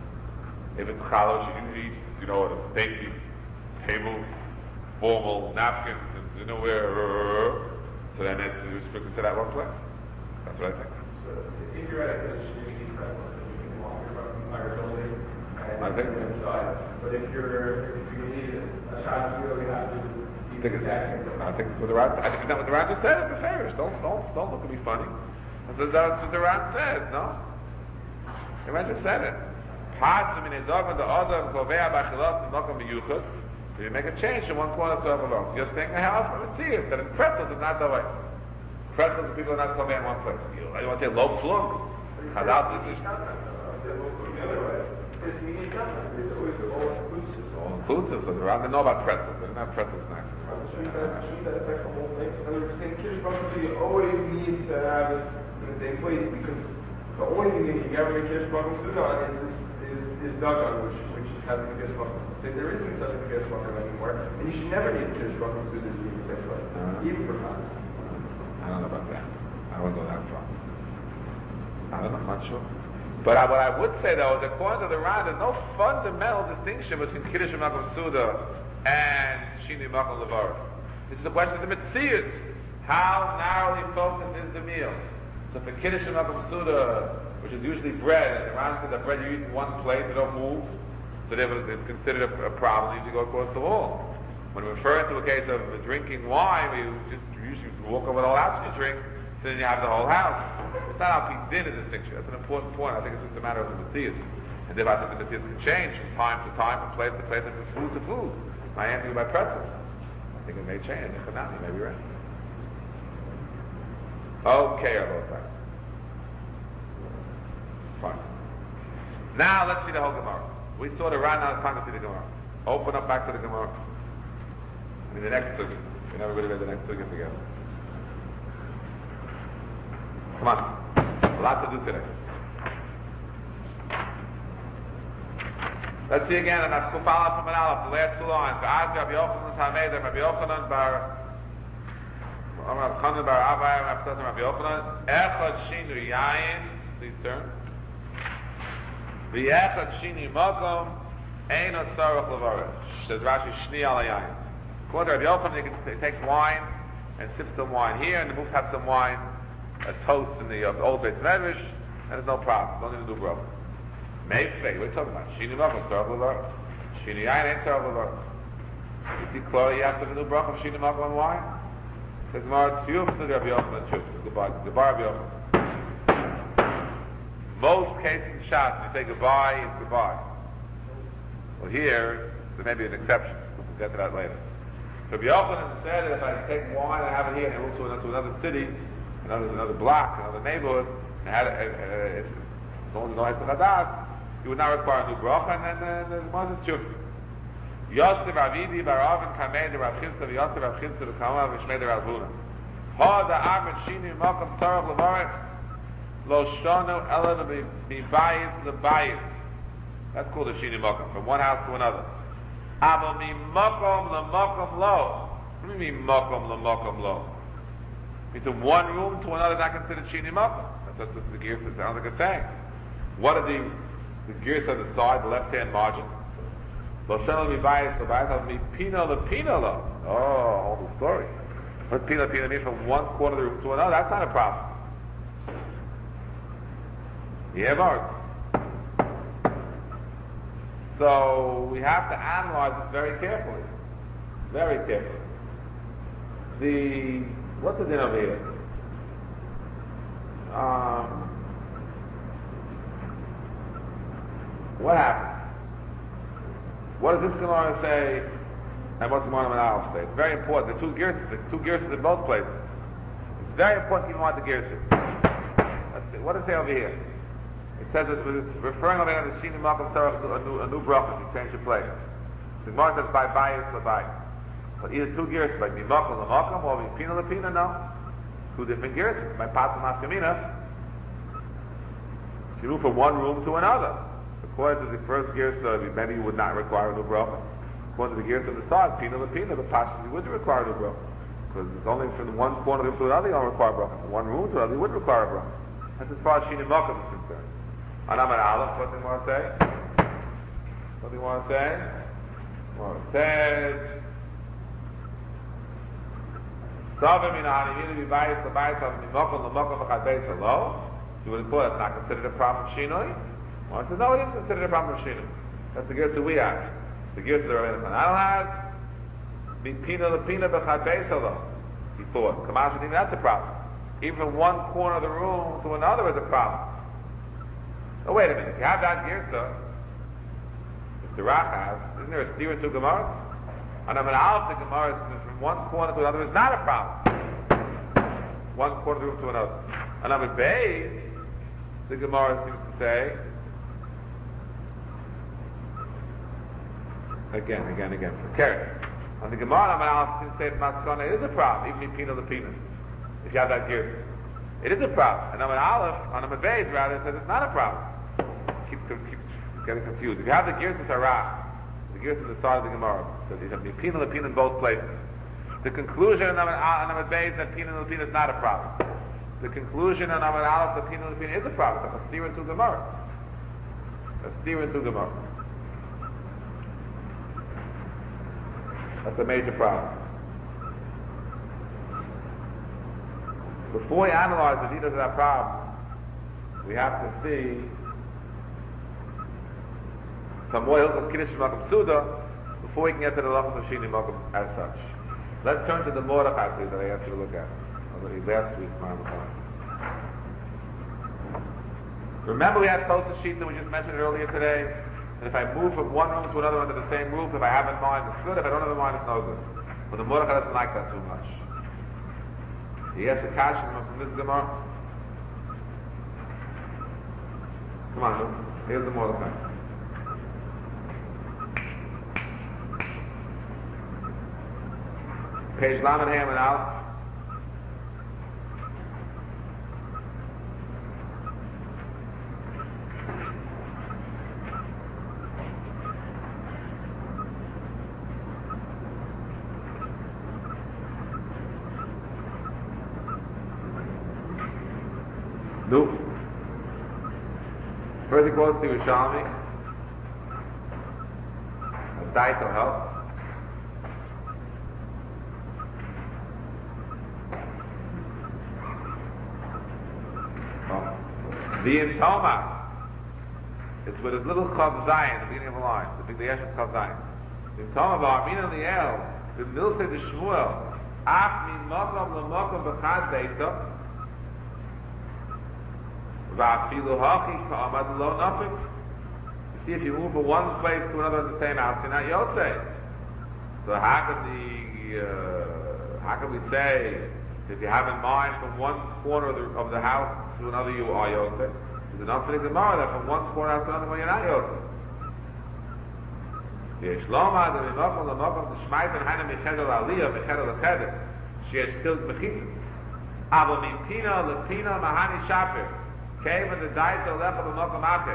If it's challah, she eats, you know, at a stately table, formal napkins and dinnerware, so then it's restricted to that one place. That's what I think. So if you're at a finish, you need pretzels, and you can walk across the entire building and I think so. inside. But if you're if you need a shot, you really have to do I think, it's, I think it's what the Ran. I think it's not what the Ran just said. It's a fairish. Don't don't don't look at me funny. I said that's what the Ran said. No, the Ran just said it. If you make a change from one corner to the other, so you're saying a house, but it's serious. That in pretzels is not the way. Pretzels, people are not coming in one place. You, you want to say low plum? Halal is all inclusive. So the Ran didn't know about pretzels. They didn't have pretzel snacks. Shouldn't that, shouldn't that affect the whole thing? In other words, saying Kiddush Baruch Hu, you always need to have it in the same place because the only thing that you can ever get Kiddush Baruch Hu on is this is is Dagon, which which has the Kiddush Baruch Hu. So there isn't such a Kiddush Baruch Hu anymore, and you should never need Kiddush Baruch Hu to be in the same place, Uh-huh. even for Hanukkah. I don't know about that. I don't I wouldn't go that far. I don't know, I'm not sure. But I, what I would say though is according to the Ran, there's no fundamental distinction between Kiddush Makom Suda and Shini Makom Levarach. This is a question of the Metzius. How narrowly focused is the meal? So for Kiddush Makom Suda, which is usually bread, and the Ran said that bread you eat in one place, it don't move, so therefore it's considered a, a problem, you usually go across the hall. When we refer to a case of drinking wine, we just usually walk over the whole house and you drink, so then you have the whole house. It's not how people did a distinction. That's an important point. I think it's just a matter of the Metzius. And if I think the Metzius can change from time to time, from place to place, and from food to food. My answer by pretzels. I think it may change. But now you may be right. Okay, on both sides. Fine. Now let's see the whole Gemara. We saw the Ran, now it's time to see the Gemara. Open up back to the Gemara. I mean the next sugya. We never really read the next sugya together. Come on. A lot to do today. Let's see again, and I've Kufala from an Aleph, the last two lines. Ba'ad Rabbi Yochanan Tameda, Rabbi Yochanan bar Rabbi Yochanan bar Avai, Rabbi Yochanan, Echad Shinu Yayin, please turn. V'echad Shinu Makom, Ein Otzarach Levarach. Says Rashi, Shni Ala Yayin. According to Rabbi Yochanan, you can t- take wine and sip some wine here, and the moves have some wine, a toast in the uh, old base medrash, and there's no problem. Don't even do broken. Meifei, what are you talking about? Shini Makom, Tzarach Levarach. Shini Yayin ain't Tzarach Levarach. You see clearly you have to do bracha of Shini Makom and wine? Says Mar, Tiyuf to Rabbi Yochanan, Tiyuf. Goodbye. Goodbye, Rabbi Yochanan. Most cases in Shas, when you say goodbye, it's goodbye. Well here, there may be an exception. We'll get to that later. So Rabbi Yochanan said that if I take wine and have it here and I move to another, to another city, another, another block, another neighborhood, and had it, uh, uh, as long as no Hesach Hadas, you would not require a new bracha, and then the Gemara says Tiyuf. Yosef Avidi Baravin Kamei the Rav Chinsa Yosef Rav Chinsa the Kama V'Shmei the Rav Huna. Ha da Armin Shini Makom Tzarach Levarach Lo Shonu Ela Mibayis Lebayis. That's called a Shini Makom, from one house to another. Ava Mi Makom LeMakom Lo. What do you mean Makom LeMakom Lo? It's a one room to another not considered Shini Makom. That's what the gear says. Sounds like a thing. What are the the gears on the side, the left-hand margin? Lo Shonu Mibayis Lebayis Ava Mi Pino LePino Lo. Oh, whole new story. What's Pino LePino mean from one corner of the room to another? That's not a problem. Yeah, Mark. So we have to analyze this very carefully. Very carefully. The what's the din over here? Um, what happened? What does this Gemara say? And what's the Gemara Aleph say? It's very important. The two gerses, the two gerses in both places. It's very important to keep in mind the gerses. Let's see. What does it say over here? It says that it's referring over here to the Shini Makom Tzarach, a new, a new bracha, you change your place. The Gemara says by bias, by bias. But either two gears, like Mimakom, Lamakom, or Mipina, Lapina, no. Two different gears. My Patel Nafkamina. You move from one room to another. According to the first gear, so maybe you would not require a new bracha. According to the gears on the side, Pina, Lapina, the Pashas, you would require a new bracha. Because it's only from one corner of the room to another, you don't require a bracha. From one room to another, you would require a bracha. That's as far as Shini Makom is concerned. Anam and Aleph, what do you want to say? What do you want to say? Well, it says, Savim in Hanimina be biased, the bias of Mimokum, the Mokum, the Chadbeis, hello? You would have thought it's not considered a problem of Shinoi? Well, it says, no, it is considered a problem of Shinoi. That's the gears that we have. The gears that the Rabbeinu Hanal has, Mipina, Lepina, the Chadbeis, hello? He thought, Kamash, even that's a problem. Even from one corner of the room to another is a problem. Oh, wait a minute. If you have that girsa, if the Rak has, isn't there a steer in two Gemaras? And I'm an Aleph, the Gemara is from one corner to another is not a problem. One corner of the room to another. And I'm a Beis, the Gemara seems to say, again, again, again, for Keret. And the Gemara, I'm an Aleph, seems to say that Maskana is a problem, even Pina the Pina, if you have that girsa. It is a problem. And I'm an Aleph, on a Beis, rather, it says it's not a problem. Keep, keep getting confused. If you have the Girsa Sarah, the Girsa on the side of the Gemara, so you have the Pina and Pina in both places. The conclusion on a Beis that Pina and Pina is not a problem. the conclusion on Amar Aleph, the Pina Lepina is a problem. It's like a steer into Gemaras. A steer into Gemaras. That's a major problem. Before we analyze the details of that problem, we have to see some more Hilchos Kiddush Makom Suda before we can get to the Lachos of Shini Makom as such. Let's turn to the Mordechai, please, that I asked you to look at. Already last week, my Remember we had Tosa Sheet that we just mentioned earlier today? And if I move from one room to another under the same roof, if I have in mind, it's good. If I don't have in mind, it's no good. But the Mordechai doesn't like that too much. He has the Kasha from this Gemara. Come on, look. Here's the Mordechai. Page Lamed Ham and Aleph. No. First he quotes the Yerushalmi. A Daito helps. The Intoma, it's with his little Chav Zayin, the beginning of the line, the big the Yesh is Chav Zayin. The Intoma Ba'armin Liel, the Milse de Shmuel, Af mi Mokom L'Mokom B'chad Beisa, Va'afilu Hachi Ka'amad Lo Nafik. You see, if you move from one place to another in the same house, you're not Yotzei. So how can the, uh, how can we say, if you have in mind from one corner of the, of the house to another you are Yotzei? There's enough for the Gemara that from one corner to another you're not Yotzei. Yesh Loma, the Mimochel, the Mochel, the Shmait, and Haina Mechedel Aliyah, Mechedel Lecheder. She has killed Mechitzes. Abo Mimpina, Lepina, Mahani Shapir. Came and the diet of Lechel, the Mochel Macher.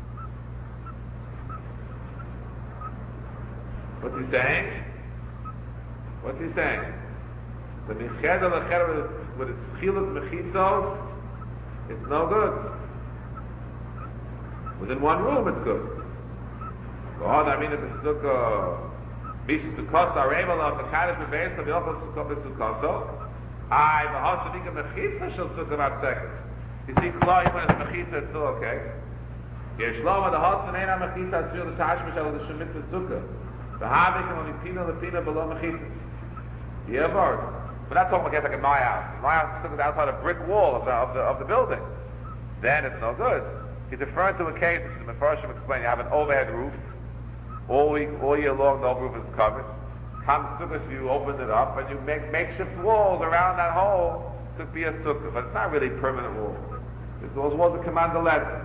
What's he saying? What's he saying? The Mechedel Lecheder with his Chiluk Mechitzos, it's no good. Within one room, it's good. God, I mean, if the sukkah, Bishu Sukkos, are able of the Kaddish Bebeis, of the Yochel Sukkot Besukkoso, I, the host of Ika Mechitza, shall sukkah about seconds. You see, Kla, even if Mechitza, it's still okay. Yesh Loma, the host of Neina Mechitza, Sir, the Tashmish, of the Shemitza Sukkah. The Havik, and the Pina, the Pina, below Mechitzas. Yeah, Bart. We're not talking about like in my house. In my house, the sukkah is outside a brick wall of the, of the, of the building. Then it's no good. He's referring to a case, which the Mefarshim explain, you have an overhead roof. All week, all year long, the roof is covered. Comes sukkah, you open it up, and you make makeshift walls around that hole to be a sukkah. But it's not really permanent walls. It's those walls that command the lesson.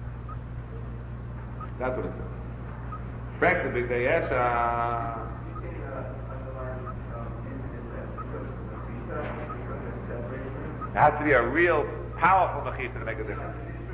That's what it says. Frank, the big Dayesha. It has to be a real powerful mechitza to make a difference.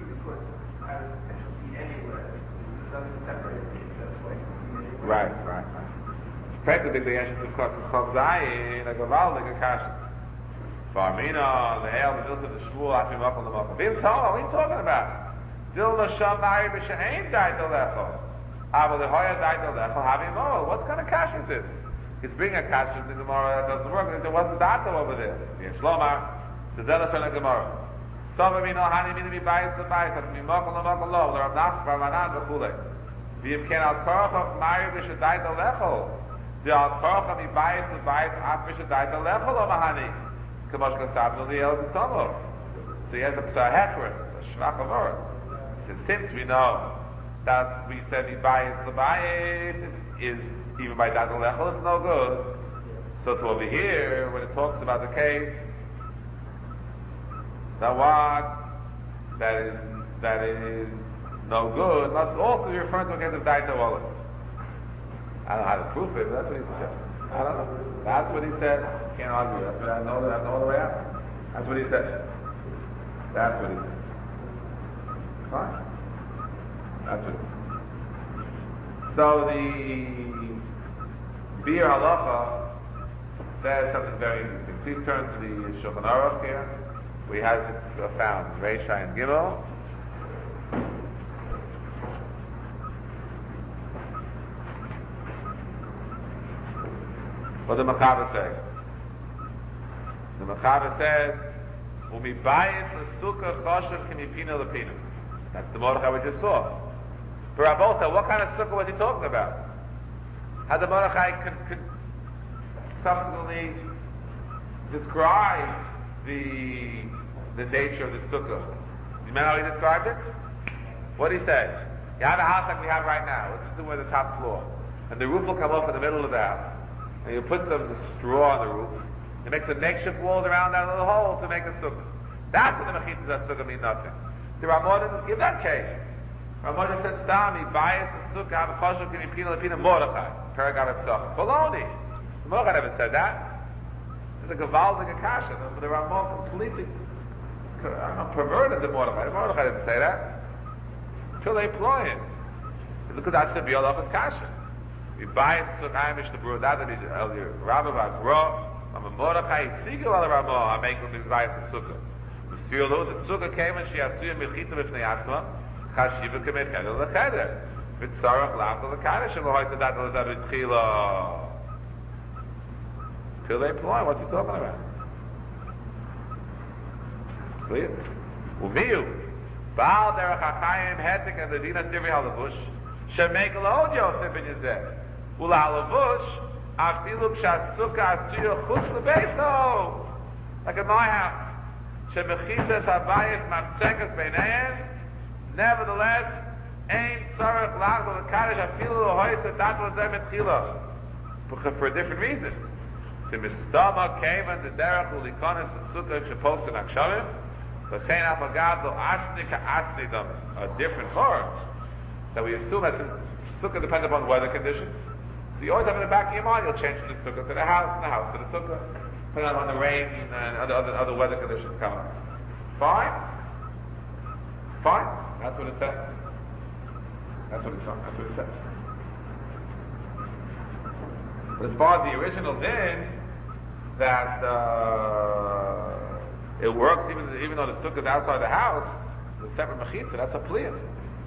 Right, right, right. Practically, the answer to Chav Zayin, a gaval, like a kasha. Farmina, the hail, the milsa, the shmuel, afim up on the mocha. Bim Toma, what are you talking about? Dil Nasham Ma'ir B'She'ain died the lecho. Aval Lehoya died the lecho, havim mo. What kind of kasha is this? He's bringing a kasha in the Gemara that doesn't work. There wasn't data over there. Yes, Shlomar. The Zelah Shana Gemara. Some of you know Hani Mini Mi Bayis the Bayis, and Mi Mokal the Mokal Lo, the Rabnach, Ravanan, the Chulei. V'im Ken Al Korach Ma'ir B'Shadai the Lecho. The Al Korach Mi Bayis the Bayis, Af B'Shadai the Lecho Lo Mahani. Kamosh Kasab no Liel the Samo. So he has a Psa Hechra, a Shvach of Ur. So since we know that we said Mi Bayis the Bayis is even by Dat the Lecho, it's no good. So to over here, when it talks about the case, that what that is that is no good, must also be referring to a case of Daito Olive. I don't know how to prove it, but that's what he said. I don't know. That's what he said. Can't argue. That's what I know that I know the way out. That's what he says. That's what he says. Fine. That's what he says. So the Bir Halacha says something very interesting. Please turn to the Shulchan Aruch here. we have this uh, found, Reisha and Gimel. What the Mechaber say? The Mechaber said, "Umi bayis l'sukkah choshev k'mipina l'pina." That's the Mordechai we just saw. But Rabbi said, what kind of sukkah was he talking about? How the Mordechai could, could subsequently describe the the nature of the sukkah. You remember how he described it? What did he say? You have a house like we have right now. Let's assume we're the top floor, and the roof will come off in the middle of the house. And you put some straw on the roof. You make some makeshift walls around that little hole to make a sukkah. That's what the mechitzas of sukkah mean nothing. The Ramah didn't give that case. Ramah said, "Stami bias the sukkah have choshev k'mipina l'pina Mordechai." Paragraph Pesachim. Baloney. Mordechai never said that. It's a gavaldik akasha. But the Ramah completely I don't know, perverted the Mordechai. The Mordechai didn't say that. Till they employ him. Look at that to be all of his kasha. We buy sukkah mish the brew that is earlier. Rabbi Bagro, I'm a Mordechai Sigel al Ramah. I make them buy the sukkah. The Sfilu, the sukkah came and she has suya mechita b'fnei atzma. Chashiva k'mecheder l'cheder. V'tzarach l'after l'kadosh and l'hoy said that l'zad v'tchila. Till they employ. What's he talking about? Clear? Umiyu. Baal derech hachayim hetek and the dina tivri halavush. Shemek alod Yosef in Yizeh. Ula halavush afilu k'shasukah asuya chutz lebeso. Like in my house. Shemechitas habayis mafsekas beinehem. Nevertheless, ein tzarech lachzor l'kadosh afilu l'hoy sadat l'zeh metchila. For a different reason. The mistama came and the derech ulikonis the sukkah sheposted akshavim. But chein afagad lo asni ka asni dam. A different chorus. That we assume that this sukkah depends upon weather conditions. So you always have in the back of your mind, you'll change from the sukkah to the house, and the house to the sukkah, depending on the rain and other, other, other weather conditions coming. Fine? Fine. That's what it says. That's what, it's, that's what it says. But as far as the original din, that uh, it works even, even though the sukkah is outside the house, the separate mechitza, that's a pliyah.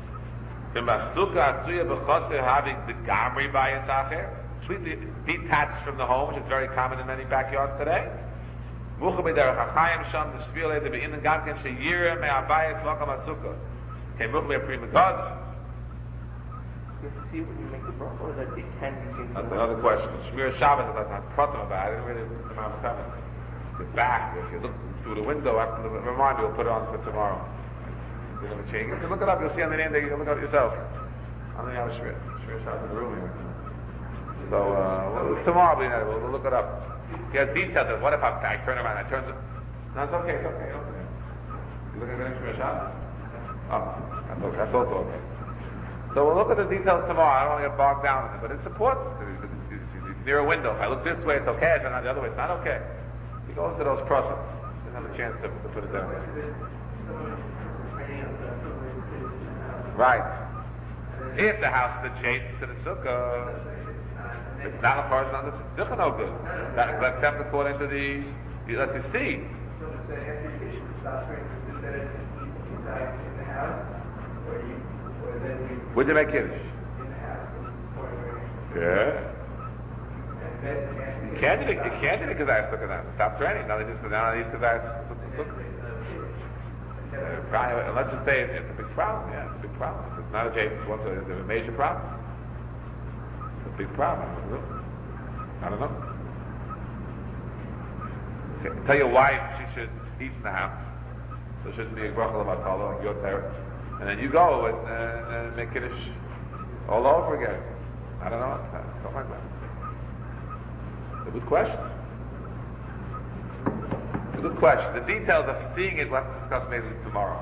Having the gamri by a sacher, completely detached from the home, which is very common in many backyards today. See when you make the bracha, or that it can be seen. That's another question. Shmir Shabbat is not pratim about. I didn't really remember the The back, if you look through the window, after the reminder, we'll put it on for tomorrow. You never change. You can look it up. You'll see on the name there. You can look it up yourself. I don't know how Shmir Shmir Shabbat in the room here. So uh, well, it's tomorrow. We'll, we'll look it up. Get details. What if I, I turn around? I turn. The, no, it's okay. It's okay. okay. You look at the Shmir Shabbat. Oh, that's, okay. That's also okay. So we'll look at the details tomorrow. I don't want to get bogged down in it, but it's important. It's near a window. If I look this way, it's okay. If I look the other way, it's not okay. He goes to those pratim. Didn't have a chance to, to put it down. Right. If the house is adjacent to the sukkah, it's not a person under the sukkah, no good. That, except according to the, let's you see. Would you make Kiddush? Yeah. You can't do it, you can't do it because I sukkah now. It stops raining. Now they just go down and eat because I puts the sukkah. Uh, unless you say it's a big problem. Yeah, it's a big problem. If it's not adjacent to one, so it's a major problem. It's a big problem. I don't know. Okay. Tell your wife she should eat in the house. There shouldn't be a brachal of atala on your parents. And then you go and, uh, and make Kiddush all over again. I don't know, something like that. It's a good question. It's a good question. The details of seeing it we'll have to discuss maybe tomorrow.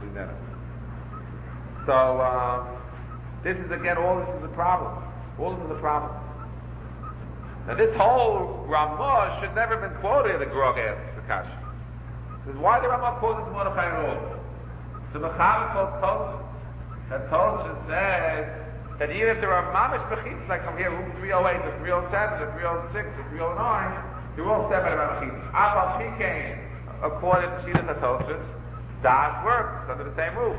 So, um, this is again, all this is a problem. All this is a problem. Now this whole Ramah should never have been quoted in the Grog asks Akash. Because why did Ramah quote this Mordechai at all? The Mechaber quotes Tosfos. That Tosfos says that even if there are mamish mechitz, like from here, room three oh eight, to three oh seven, to three oh six, to three oh nine, they're all separate about mechitz. Apal pikein, according to Shitas HaTosfos, Das works. It's under the same roof.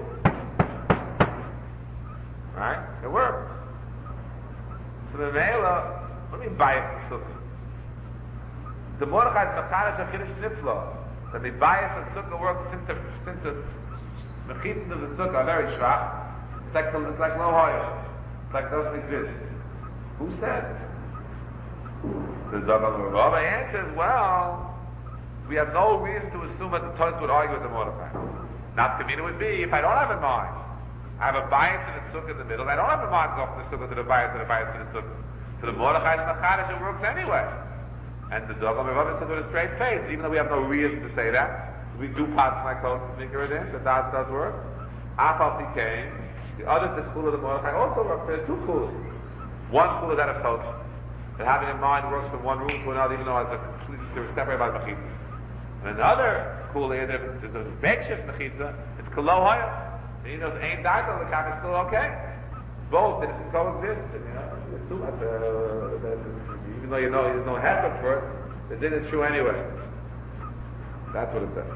Right? It works. So the Mela, what do you mean bias the Sukkah? The Mordechai is Mechadish HaChidush Nifla. That the bias of Sukkah works since the since the mechitzas of the Sukkah are very schwach. It's like it's like low oil. It's like it doesn't exist. Who said? So the Rabbi answers, well, we have no reason to assume that the Tosfos would argue with the Mordechai. Not to mean it would be if I don't have a mind. I have a bias in the Sukkah in the middle. I don't have a mind to go from the Sukkah to the bias or the bias to the Sukkah. So the Mordechai is Mechadish, it works anyway. And the Dogam Rebbe says with a straight face, even though we have no reason to say that, we do pass like close to speaker it in, the Das does work. Afal Pikein, the other the Kula of the Mordechai also works. There are two Kulas. One Kula that of Tosfos, that having in mind works from one room to another, even though it's a completely separated by Mechitzas. And another Kula is if it's a makeshift Mechitza, it's Kalo Hoya. And you know, it's ain't died on the cap, it's still okay. Both, and it can coexist. And, you know, you assume that, uh, that even though you know there's no heter for it, the din is true anyway. That's what it says.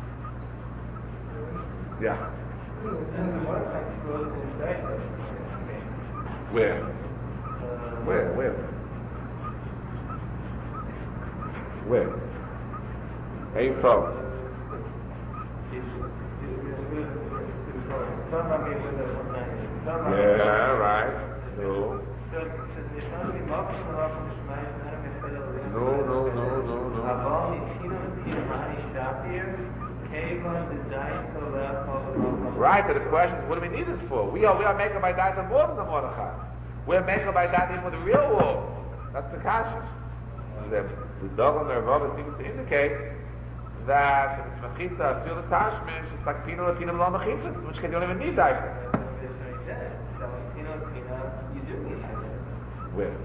Yeah. Where? Where? Where? Where? Hey, from? Yeah, right. No. No, no, no, no, no. Right, so the question is, what do we need this for? We are we are making by that more than the Mordechai. We're making by that even with the real world. That's the kasha. So the the Dogam the Rebbe seems to indicate that if it's mechitza, it's real attachment, it's like pino or pino lo mechitzas, which case you don't even need diaper. Where?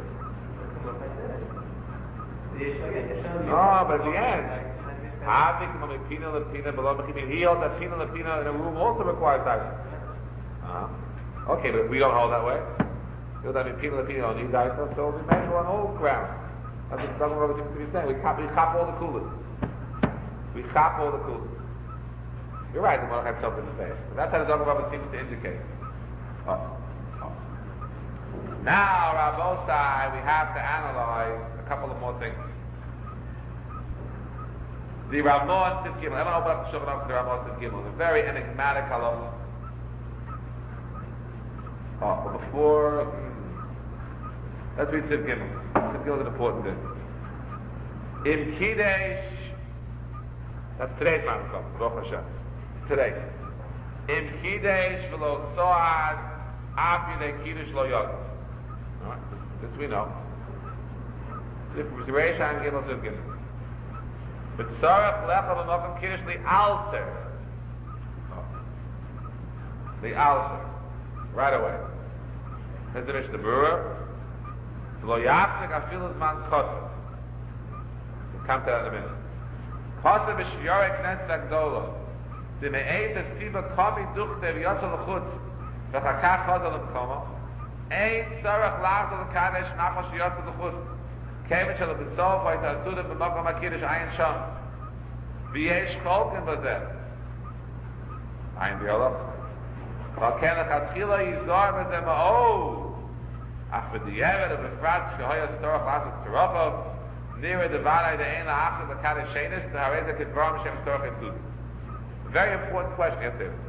No, but at the end, he held that pina lepina in a room also requires diaper. Uh-huh. Okay, but if we don't hold that way, you know, pina lepina don't need diaper, so we may go on all grounds. That's what the Dogam Rebbe seems to be saying. We chop, we chop all the coolers. We chop all the coolers. You're right, the Mordechai had something to say. That's how the Dogam Rebbe seems to indicate. Oh. Oh. Now, Rabbosai, we have to analyze a couple of more things. The Ramah Sid Gimel. I want to open up the Shulchan Aruch to the Ramah Sid Gimel. It's a very enigmatic halacha. Oh, but before, let's read Sid Gimel. Sid Gimel is an important thing. In Kidesh, that's today's Maskam, Baruch Hashem. Today's. In Kidesh v'lo so'ad, af yidei Kiddush lo yod. All right, this, this we know. Reish Hand Gimel Sid Gimel. But Tzarech lecha b'makom Kiddush the altar. The altar. Right away. Says the Mishnah Berurah, v'lo yafsek afilu zman kotzah. We'll come to that in a minute. Kotzah b'shiyarei knesset agdola. D'me'ez hasiba komi duchte v'yotza l'chutz v'chakach chazal l'mkomo. Ein tzarech lachzal l'kadesh nachal shiyotza l'chutz. Kevin shall be solved by Sasuda b'makom HaKiddush Ayin Sham. V'yesh cholken b'zeh. Ayin B'yolach. V'alken l'chatchila yizar b'zeh ma'od. Ach v'diyevet v'frat shehoya sorach l'asas terochav. Nira devanai de'ein la'achad l'kadesh sheinish t'hareza k'dvar m'shem sorach Yisud. Very important question. Yes, David.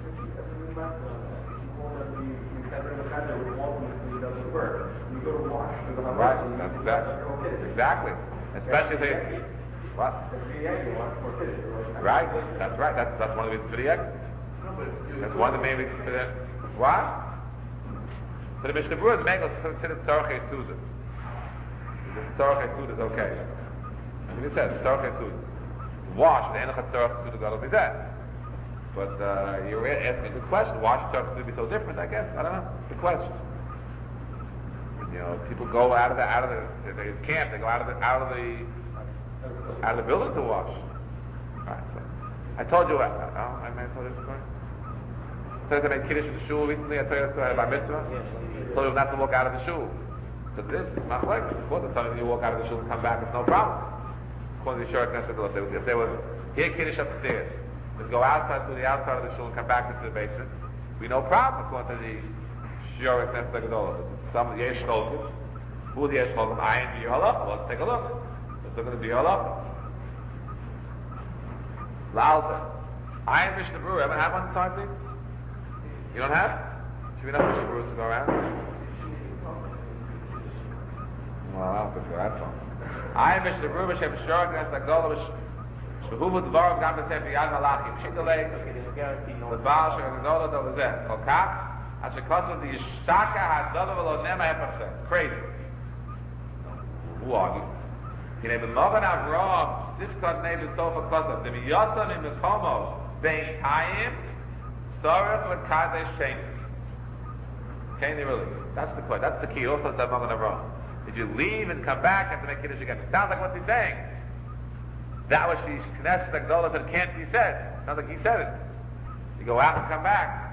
Right, that's exactly. Exactly. Especially if they. What? Right, that's right. That's, that's one of the reasons for the eggs. That's one of the main reasons for the. What? So the Mishnah Berurah is making us consider Tzarech Yisuda. Tzarech Yisuda is okay. As we said, Tzarech Yisuda. Wash, the Enochat Tzarech Yisuda Gadol Bizeh. But uh, you're asking a good question. Why should Tzarech Yisuda be so different? I guess I don't know. Good question. You know, people go out of the out of the they camp. They go out of the out of the out of the building to wash. All right, so I told you. Uh, oh, I may have told you this story. I told you I made kiddush in the shul recently. I told you the story about mitzvah. I told you not to walk out of the shul because this is not like. Of course, if somebody you walk out of the shul and come back, it's no problem. According to the Shor Knesset, if they, if they were Here, Kiddush upstairs. We go outside to the outside of the shul and come back into the basement. We no problem according to the Shiur Knesset Gedolah. This is some Yesh Cholkim. Who the Yesh Cholkim? Ayin Bi Halacha. Let's take a look. Let's look at the Bi Halacha. La'alta. Ayin Mishnah Berurah. Everyone have one this time, please? You don't have? Should we not Mishnah Berurah to go around? Well, I don't think we're that far. Ayin Mishnah Berurah. Shem Shiur Knesset Gedolah. Who dvar gam besef yad malachim shidalei the baal shel gedolah do lezeh kol kach at shekosov the yishtaka hadadav v'lo nema hepachseh. Crazy. Who argues? Kinei b'mogan Avraham sifkot nei b'sofa kosov dem yotza mi mekomo bein tayim tzorech l'kadesh shenis. Okay, they really. That's the point. That's the key. Also, said Mogan Avraham. Did you leave and come back and have to make kiddush again? It sounds like what's he saying? That which the Knesset Gedolah said can't be said. Sounds like he said it. You go out and come back.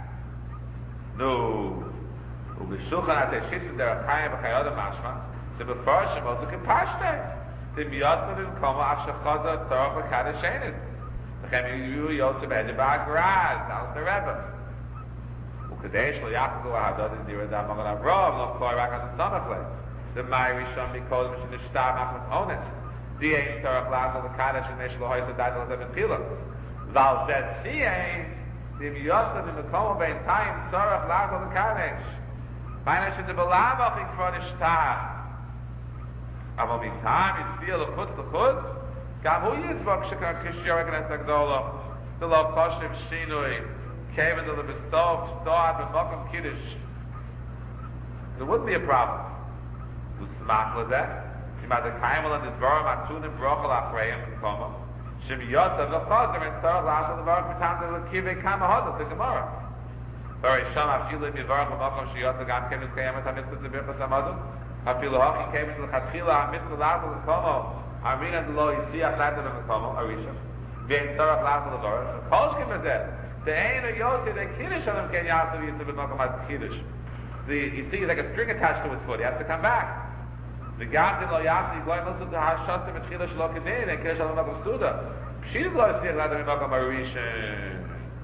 No. Ubishulchan atei shittim derachayim b'chayodem mashma the befarshim also can pashte the miyatzah l'nkoma af shechaza tzorach l'kadesh shenis l'chem yiyu yosef edi ba'agraz al the Rebbe u'kadesh lo yachagu ha'adod in dira da Mogan Avraham lo koi rak on the stomach leg the Ma'ir Rishon mikol m'shin nishtar machmas ones the ain't tzorach l'azal l'kadesh and neshel l'hoyt l'dad l'zeh b'tchila val zeh si'ein the miyatzah l'nkoma bein tayim tzorach l'azal l'kadesh Meine should the belavach in front of shtar. Aber mit Tag in Ziel und Putz und Chutz, gab hu Yisbok shekar Kishyor Knesset Gedolah, the Lo Koshev Shinui, came into the Besof, saw at the Mokum Kiddush. There wouldn't be a problem. Du smach lezeh, she might have kaimel and the Dvorim Atunim Brochel Achreim and Koma, Shem Yotzav V'chozer and Tzorach L'ashal the Baruch Mitanza L'kivei Kama Hodel, the Gemara. Very Sham Afilu Mivarach L'Mokom Shiyotzav Gam Kemis Kayemes HaMitzvah T'Birchas HaMazon, Afilu Hochi came into the Chatchila HaMitzvah L'Azal L'Komo, Armin and Lo Yisiach Latin L'Komo, Arisha, V'en Tzorach L'Azal L'Baruch, Kolshkim Azeh, the Ein or Yotzi, the Kiddush Adam Ken Yasav Yisrael B'Mokom HaKiddush. See, you see, like a string attached to his foot, he has to come back. The Gamtin Lo Yasi, Gloy Muslim to Hashasim and Chila Shlo Kedin, and Kiddush Adam Mokom Suda. Pshid Lo Yisiach Latin Mokom Arisha.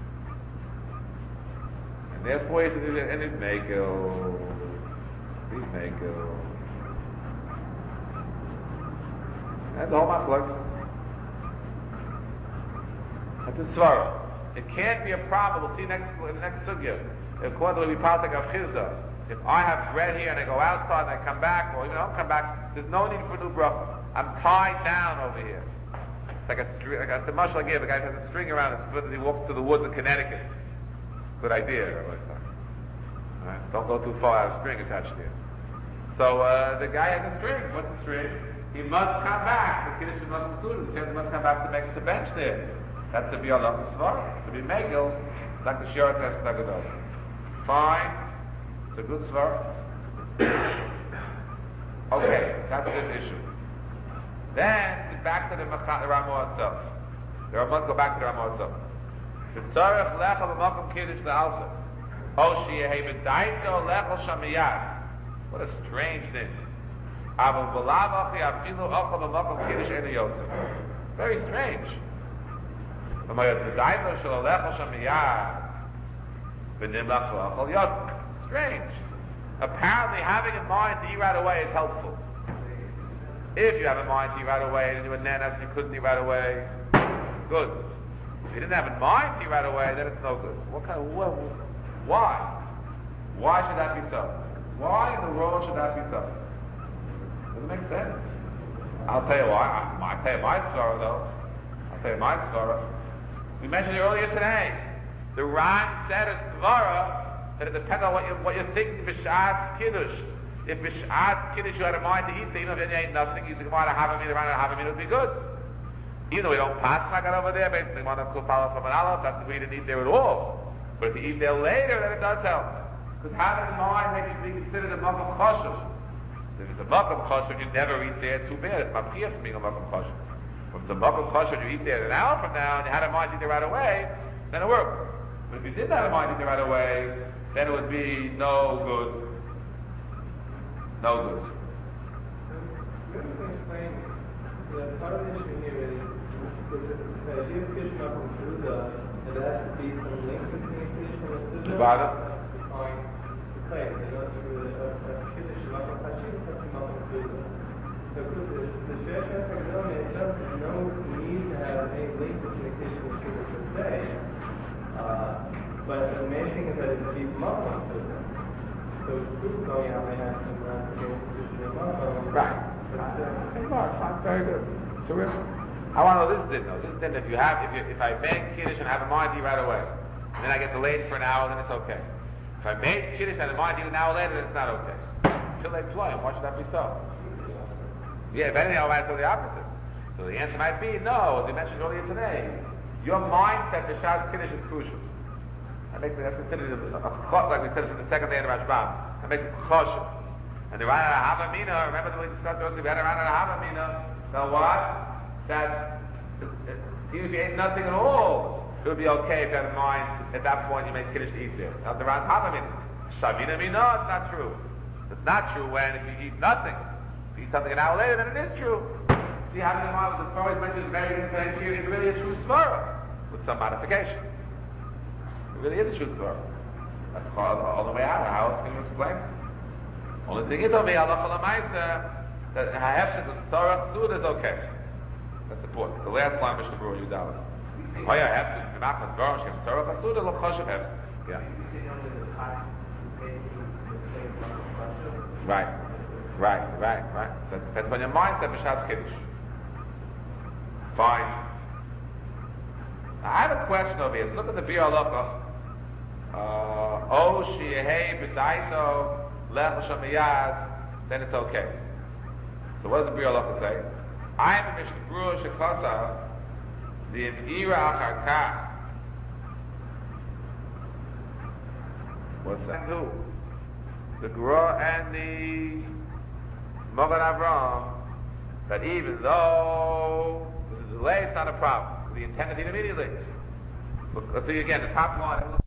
Therefore, he's in his Mako. His Mako. That's the whole machlokes. That's a svara. It can't be a problem. We'll see next in the next sugya. According to the Pasuk of Chizda, if I have bread here and I go outside and I come back, or even I don't come back, there's no need for new bracha. I'm tied down over here. It's like a string. Like a, it's a mashal I give. A guy has a string around his foot as he walks to the woods in Connecticut. Good idea, Rabbi Son. Right? Don't go too far, have a string attached to you. So uh, the guy has a string. What's the string? He must come back. The Kiddush must be suited. He says he must come back to make the bench there. That's to be a lot of svara. To be megil, like the Shiur Knesset Gedolah. Fine. It's a good svara. Okay, that's this issue. Then, back to the, the Ramah itself. The Ramah go back to the Ramah itself. V'tzorech lechel b'mokum kiddush le'alta. O sheyeh b'daito lechel shamiyad. What a strange thing. Aval b'lavachi afilu ochel b'mokum kiddush enu yotze. Very strange. V'mayot b'daito shelo lechel shamiyad. V'nimlach l'ochel yotze. Strange. Apparently having in mind to eat right away is helpful. If you have in mind to eat right away and you were nanas and you couldn't eat right away, it's good. If you didn't have in mind to eat right away, then it's no good. What kind of, what, why? Why should that be so? Why in the world should that be so? Doesn't make sense. I'll tell you why. I, I'll tell you my story though. I'll tell you my story. We mentioned it earlier today. The Ran said a svara that it depends on what you what you think b'shas kiddush. If b'shas kiddush you had a mind to eat, even if you ate nothing, you think about a half a minute, around a half a minute would be good. Even though we don't pass like that over there, basically one of Kupala from an aleph, that's we didn't eat there at all. But if you eat there later, then it does help. Because having in mind makes it be considered a makom choshev. If it's a makom choshev, you never eat there, too bad. It's not clear from being a makom choshev. If it's a makom choshev, you eat there an hour from now, and you had in mind to eat there right away, then it works. But if you didn't have in mind to eat there right away, then it would be no good. No good. Let me explain. The part of the issue here is the idea of Kiddush Makom Suda, and there has to be some link between Kiddush and Suda. The bottom? Define the claim. You know, a Kiddush Makom Hashim, Kiddush Makom Suda. So the the Shesh HaKadomi, it does no need to have any link between Kiddush and Suda per se. Uh, but the main thing is that it's a deep Makom Suda. So it's true going out and asking around to get Kiddush and Makom. Right. Fine, very good. Terrific. I want to know this din though. This din, if you have, if you, if I make Kiddush and have a mind right away, and then I get delayed for an hour, then it's okay. If I made Kiddush and have a mind an hour later, then it's not okay. Until they play, why should that be so? Yeah, if anything, I might say the opposite. So the answer might be no, as we mentioned earlier today. Your mindset to Shas Kiddush is crucial. That makes it, that's considered a, a, a like we said from the second day of Rashbam. That makes it choshev. And the Rana Havamina, remember that we discussed earlier, we had a Rana Havamina, now what? That even if you ate nothing at all, it would be okay if you had a mind, at that point you made Kiddush to eat there. Now the Rana Havamina, Shavina Mina, it's not true. It's not true when if you eat nothing, if you eat something an hour later, then it is true. See, having in mind with the Torah is mentioned very differentiated, it's really a true svara, with some modification. It really is a true svara. That's all, all the way out. How else can you explain it? Only thing is over here, halacha l'maisa, that ha'efshit and sarach sud is okay. That's the point. The last line, Mishnah Berurah Yudaleh. Oh yeah, hefshit, v'machas garmish, and sarach sud is l'choshev hefshit. Yeah. Right, right, right, right. That depends on your mindset, b'shas kiddush. Fine. Now, I have a question over here. Look at the Bir Halacha. Oh, sheyehei b'daito. Then it's okay. So what does the Bir Halacha say? I am a Mishnah Berurah Shekasa, the Ira Acharka. What's that? Who? The Gra and the Mogan Avram, that even though there's a delay, it's not a problem. The intended immediately. Look, let's see again, the top line.